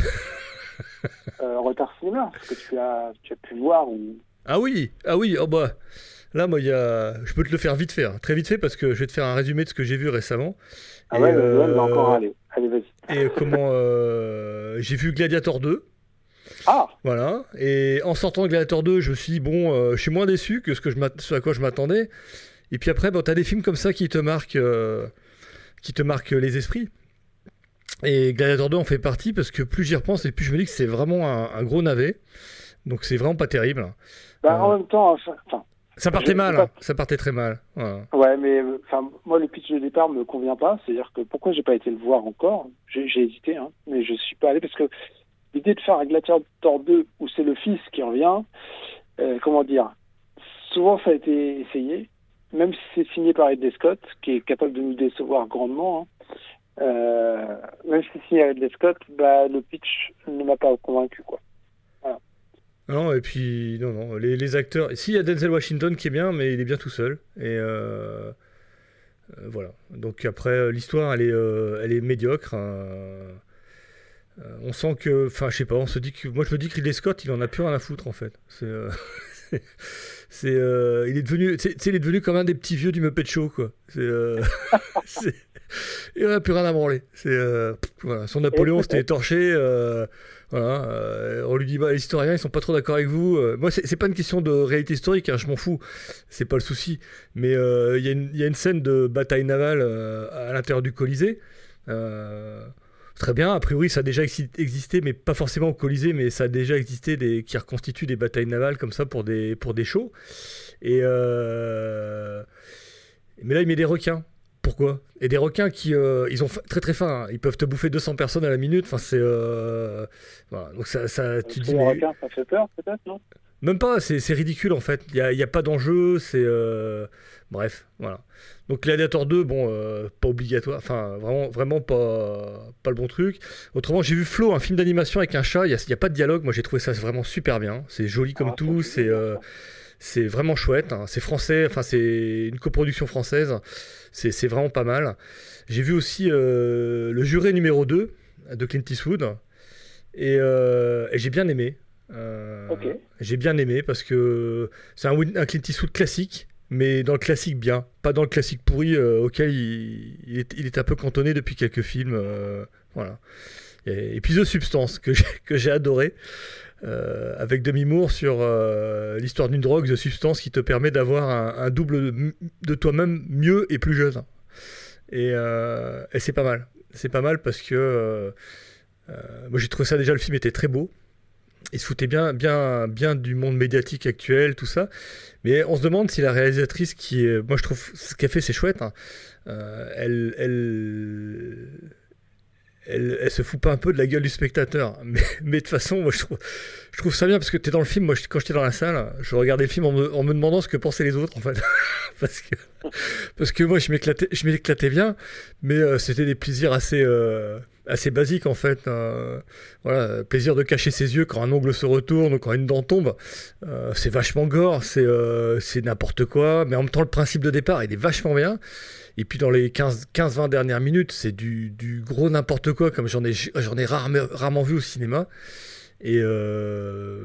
euh, Retard cinéma, parce que tu as, tu as pu voir. Ou... Ah oui, ah oui, oh bah... Là, moi, y a... je peux te le faire vite fait, hein. Très vite fait, parce que je vais te faire un résumé de ce que j'ai vu récemment. Ah et ouais, euh... ouais, va encore aller. Allez, vas-y. Et comment euh... j'ai vu Gladiator deux. Ah. Voilà. Et en sortant de Gladiator deux, je me suis dit, bon, euh, je suis moins déçu que ce, que je ce à quoi je m'attendais. Et puis après, bon, t'as des films comme ça qui te marquent, euh... qui te marquent les esprits. Et Gladiator deux en fait partie, parce que plus j'y repense, et plus je me dis que c'est vraiment un, un gros navet. Donc c'est vraiment pas terrible. Bah, Euh, En même temps, enfin, enfin, Ça partait Je- mal, je sais hein. Ça partait très mal. Voilà. ouais, mais euh, enfin, moi, le pitch de départ me convient pas. C'est-à-dire que pourquoi j'ai pas été le voir encore? J'ai j'ai hésité, hein, mais je suis pas allé parce que l'idée de faire un Gladiator deux où c'est le fils qui revient, euh, comment dire, souvent ça a été essayé, même si c'est signé par Ridley Scott, qui est capable de nous décevoir grandement. Hein. Euh, même si c'est signé par Ridley Scott, bah, le pitch ne m'a pas convaincu, quoi. Non, et puis, non, non, les, les acteurs. Si, il y a Denzel Washington qui est bien, mais il est bien tout seul. Et euh, euh, voilà. Donc après, euh, l'histoire, elle est, euh, elle est médiocre. euh, euh, on sent que. Enfin, je sais pas, on se dit que. Moi, je me dis que Ridley Scott, il en a plus rien à foutre, en fait. C'est. euh, c'est. c'est, euh, il est devenu. Tu sais, tu sais, il est devenu comme un des petits vieux du Muppet Show, quoi. C'est. euh, c'est- il en a plus rien à branler. C'est. euh, pff, voilà. Son Napoléon, c'était étorché. euh, Voilà, euh, on lui dit bah, les historiens ils sont pas trop d'accord avec vous. Euh, moi c'est c'est pas une question de réalité historique, hein, je m'en fous, c'est pas le souci. Mais euh, il y, a une- il y a une scène de bataille navale euh, à l'intérieur du Colisée. Euh, très bien, a priori ça a déjà exi- existé, mais pas forcément au Colisée, mais ça a déjà existé des, qui reconstituent des batailles navales comme ça pour des, pour des shows. Et euh, mais là il met des requins. Pourquoi? Et des requins qui euh, ils ont fa- très très faim, hein. Ils peuvent te bouffer deux cents personnes à la minute. Enfin c'est euh, voilà. Donc ça, ça tu dis Les mais requins, ça fait peur, peut-être, non? même pas, c'est c'est ridicule en fait. Il y a, il y a pas d'enjeu, c'est euh, bref, voilà. Donc Gladiator deux, bon, euh, pas obligatoire, enfin vraiment, vraiment pas, pas le bon truc. Autrement, j'ai vu Flo, un film d'animation avec un chat. Il y a, il y a pas de dialogue. Moi, j'ai trouvé ça vraiment super bien. C'est joli comme Ah, ça, tout. c'est C'est euh, c'est vraiment chouette. Hein. C'est français. Enfin, c'est une coproduction française. C'est c'est vraiment pas mal. J'ai vu aussi euh, Le Juré numéro deux de Clint Eastwood et, euh, et j'ai bien aimé. Euh, Ok. J'ai bien aimé parce que c'est un, Win- un Clint Eastwood classique, mais dans le classique bien, pas dans le classique pourri euh, auquel il, il, est, il est un peu cantonné depuis quelques films. euh, voilà. Et, et puis The Substance que j'ai, que j'ai adoré. Euh, avec Demi Moore sur euh, l'histoire d'une drogue, The Substance, qui te permet d'avoir un, un double de, de toi-même mieux et plus jeune. Et, euh, et c'est pas mal. C'est pas mal parce que euh, euh, moi j'ai trouvé ça déjà, le film était très beau. Il se foutait bien, bien, bien du monde médiatique actuel, tout ça. Mais on se demande si la réalisatrice, qui est, moi je trouve ce qu'elle fait c'est chouette, hein, euh, elle, elle, elle, elle se fout pas un peu de la gueule du spectateur. Mais, mais de toute façon, moi je trouve, je trouve ça bien parce que t'es dans le film. Moi, je- quand j'étais dans la salle, je regardais le film en me, en me demandant ce que pensaient les autres, en fait. parce que, parce que moi, je m'éclatais, je m'éclatais bien, mais euh, c'était des plaisirs assez, euh, assez basiques, en fait. Euh, voilà, plaisir de cacher ses yeux quand un ongle se retourne ou quand une dent tombe. Euh, c'est vachement gore, c'est, euh, c'est n'importe quoi, mais en même temps, le principe de départ, il est vachement bien. Et puis dans les quinze vingt dernières minutes, c'est du, du gros n'importe quoi, comme j'en ai, j'en ai rarement, rarement vu au cinéma. Et, euh,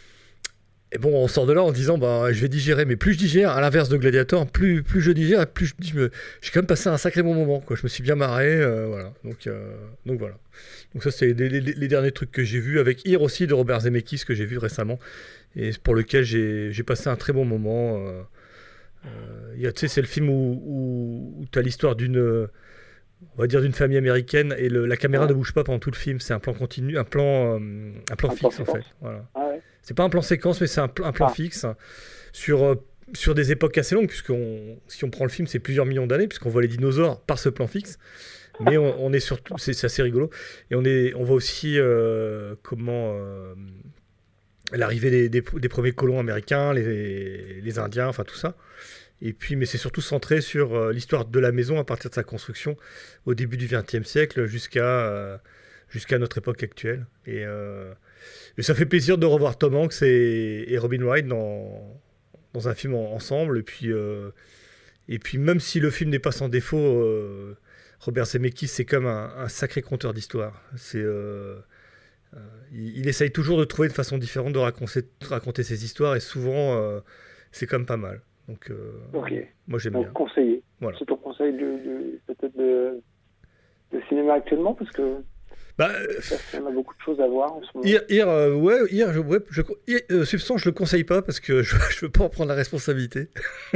et bon, on sort de là en disant, bah, je vais digérer. Mais plus je digère, à l'inverse de Gladiator, plus, plus je digère, et plus je, je me, j'ai quand même passé un sacré bon moment, quoi. Je me suis bien marré, euh, voilà. Donc, euh, donc voilà. Donc ça, c'est les, les- les derniers trucs que j'ai vus, avec Here aussi de Robert Zemeckis, que j'ai vu récemment, et pour lequel j'ai, j'ai passé un très bon moment. euh, euh, il y a, tu sais, c'est le film où, où, où tu as l'histoire d'une, on va dire, d'une famille américaine et le- la caméra Ouais. ne bouge pas pendant tout le film. C'est un plan continu, un plan, euh, un plan Un fixe plan en fait. séquence. Voilà. Ah ouais. C'est pas un plan séquence, mais c'est un, pl- un plan Ah. fixe sur, euh, sur des époques assez longues, puisque si on prend le film, c'est plusieurs millions d'années, puisqu'on voit les dinosaures par ce plan fixe. Mais on, on est surtout, c'est c'est assez rigolo. Et on, est, on voit aussi euh, comment euh, l'arrivée des, des, des premiers colons américains, les, les Indiens, enfin tout ça. Et puis, mais c'est surtout centré sur euh, l'histoire de la maison à partir de sa construction au début du vingtième siècle jusqu'à euh, jusqu'à notre époque actuelle. Et, euh, et ça fait plaisir de revoir Tom Hanks et, et Robin Wright dans, dans un film en- ensemble. Et puis, euh, et puis, même si le film n'est pas sans défaut, euh, Robert Zemeckis, c'est comme un, un sacré conteur d'histoire. C'est, euh, euh, il, il essaye toujours de trouver une façon différente de raconter, de raconter ses histoires, et souvent, euh, c'est quand même pas mal. Donc, euh, Ok. moi, j'aime bien. Donc, conseillé. Voilà. C'est ton conseil de, de- peut-être de, de cinéma actuellement, parce que Bah, on a beaucoup de choses à voir en ce moment. hier, hier, euh, ouais, hier, je, ouais, je, hier, euh, Substance, je le conseille pas parce que je, je veux pas en prendre la responsabilité.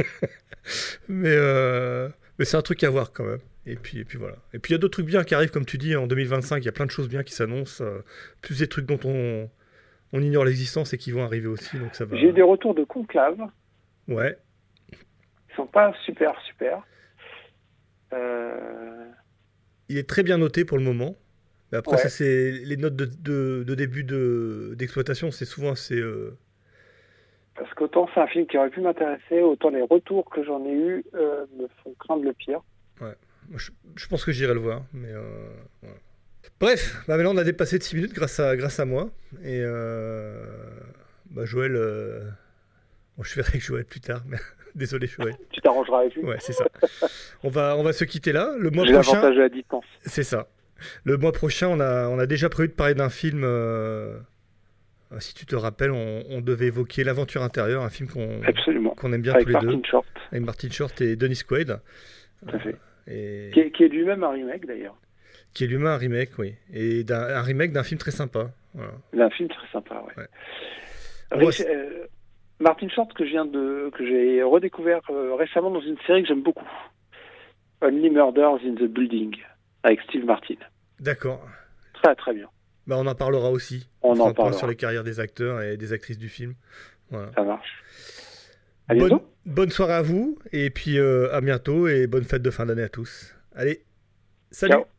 mais, euh, mais c'est un truc à voir quand même. Et puis, et puis voilà. Et puis il y a d'autres trucs bien qui arrivent, comme tu dis, en deux mille vingt-cinq. Il y a plein de choses bien qui s'annoncent. Euh, plus des trucs dont on, on ignore l'existence et qui vont arriver aussi. Donc ça va... J'ai eu des retours de Conclave. Ouais. Ils sont pas super, super. Euh... Il est très bien noté pour le moment. Mais après, Ouais. ça, c'est les notes de, de, de début de, d'exploitation, c'est souvent assez... Euh... Parce qu'autant c'est un film qui aurait pu m'intéresser, autant les retours que j'en ai eus euh, me font craindre le pire. Ouais. Je, je pense que j'irai le voir. Mais euh, voilà. Bref, bah maintenant on a dépassé de six minutes grâce à, grâce à moi. Et euh, bah Joël... Euh... Bon, je verrai avec Joël plus tard, mais désolé Joël. Tu t'arrangeras avec lui. Ouais, c'est ça. On va, on va se quitter là. Le mois J'ai prochain... l'avantage de la distance. C'est ça. Le mois prochain, on a, on a déjà prévu de parler d'un film... Euh... Si tu te rappelles, on, on devait évoquer L'Aventure intérieure, un film qu'on Absolument. qu'on aime bien Avec tous les Martin deux. Short. Avec Martin Short et Dennis Quaid. Tout à fait. Et... Qui est, qui est lui-même un remake d'ailleurs. Qui est lui-même un remake, oui. Et d'un, un remake d'un film très sympa. Voilà. C'est un film très sympa, ouais. Ouais. Rich- Moi, euh, Martin Short que je viens de que j'ai redécouvert euh, récemment dans une série que j'aime beaucoup. Only Murders in the Building avec Steve Martin. D'accord. Très très bien. Bah, on en parlera aussi. On fera en un point parlera. sur les carrières des acteurs et des actrices du film. Voilà. Ça marche. À bientôt. Bonne, bonne soirée à vous. Et puis euh, à bientôt et bonne fête de fin d'année à tous. Allez, salut. Ciao.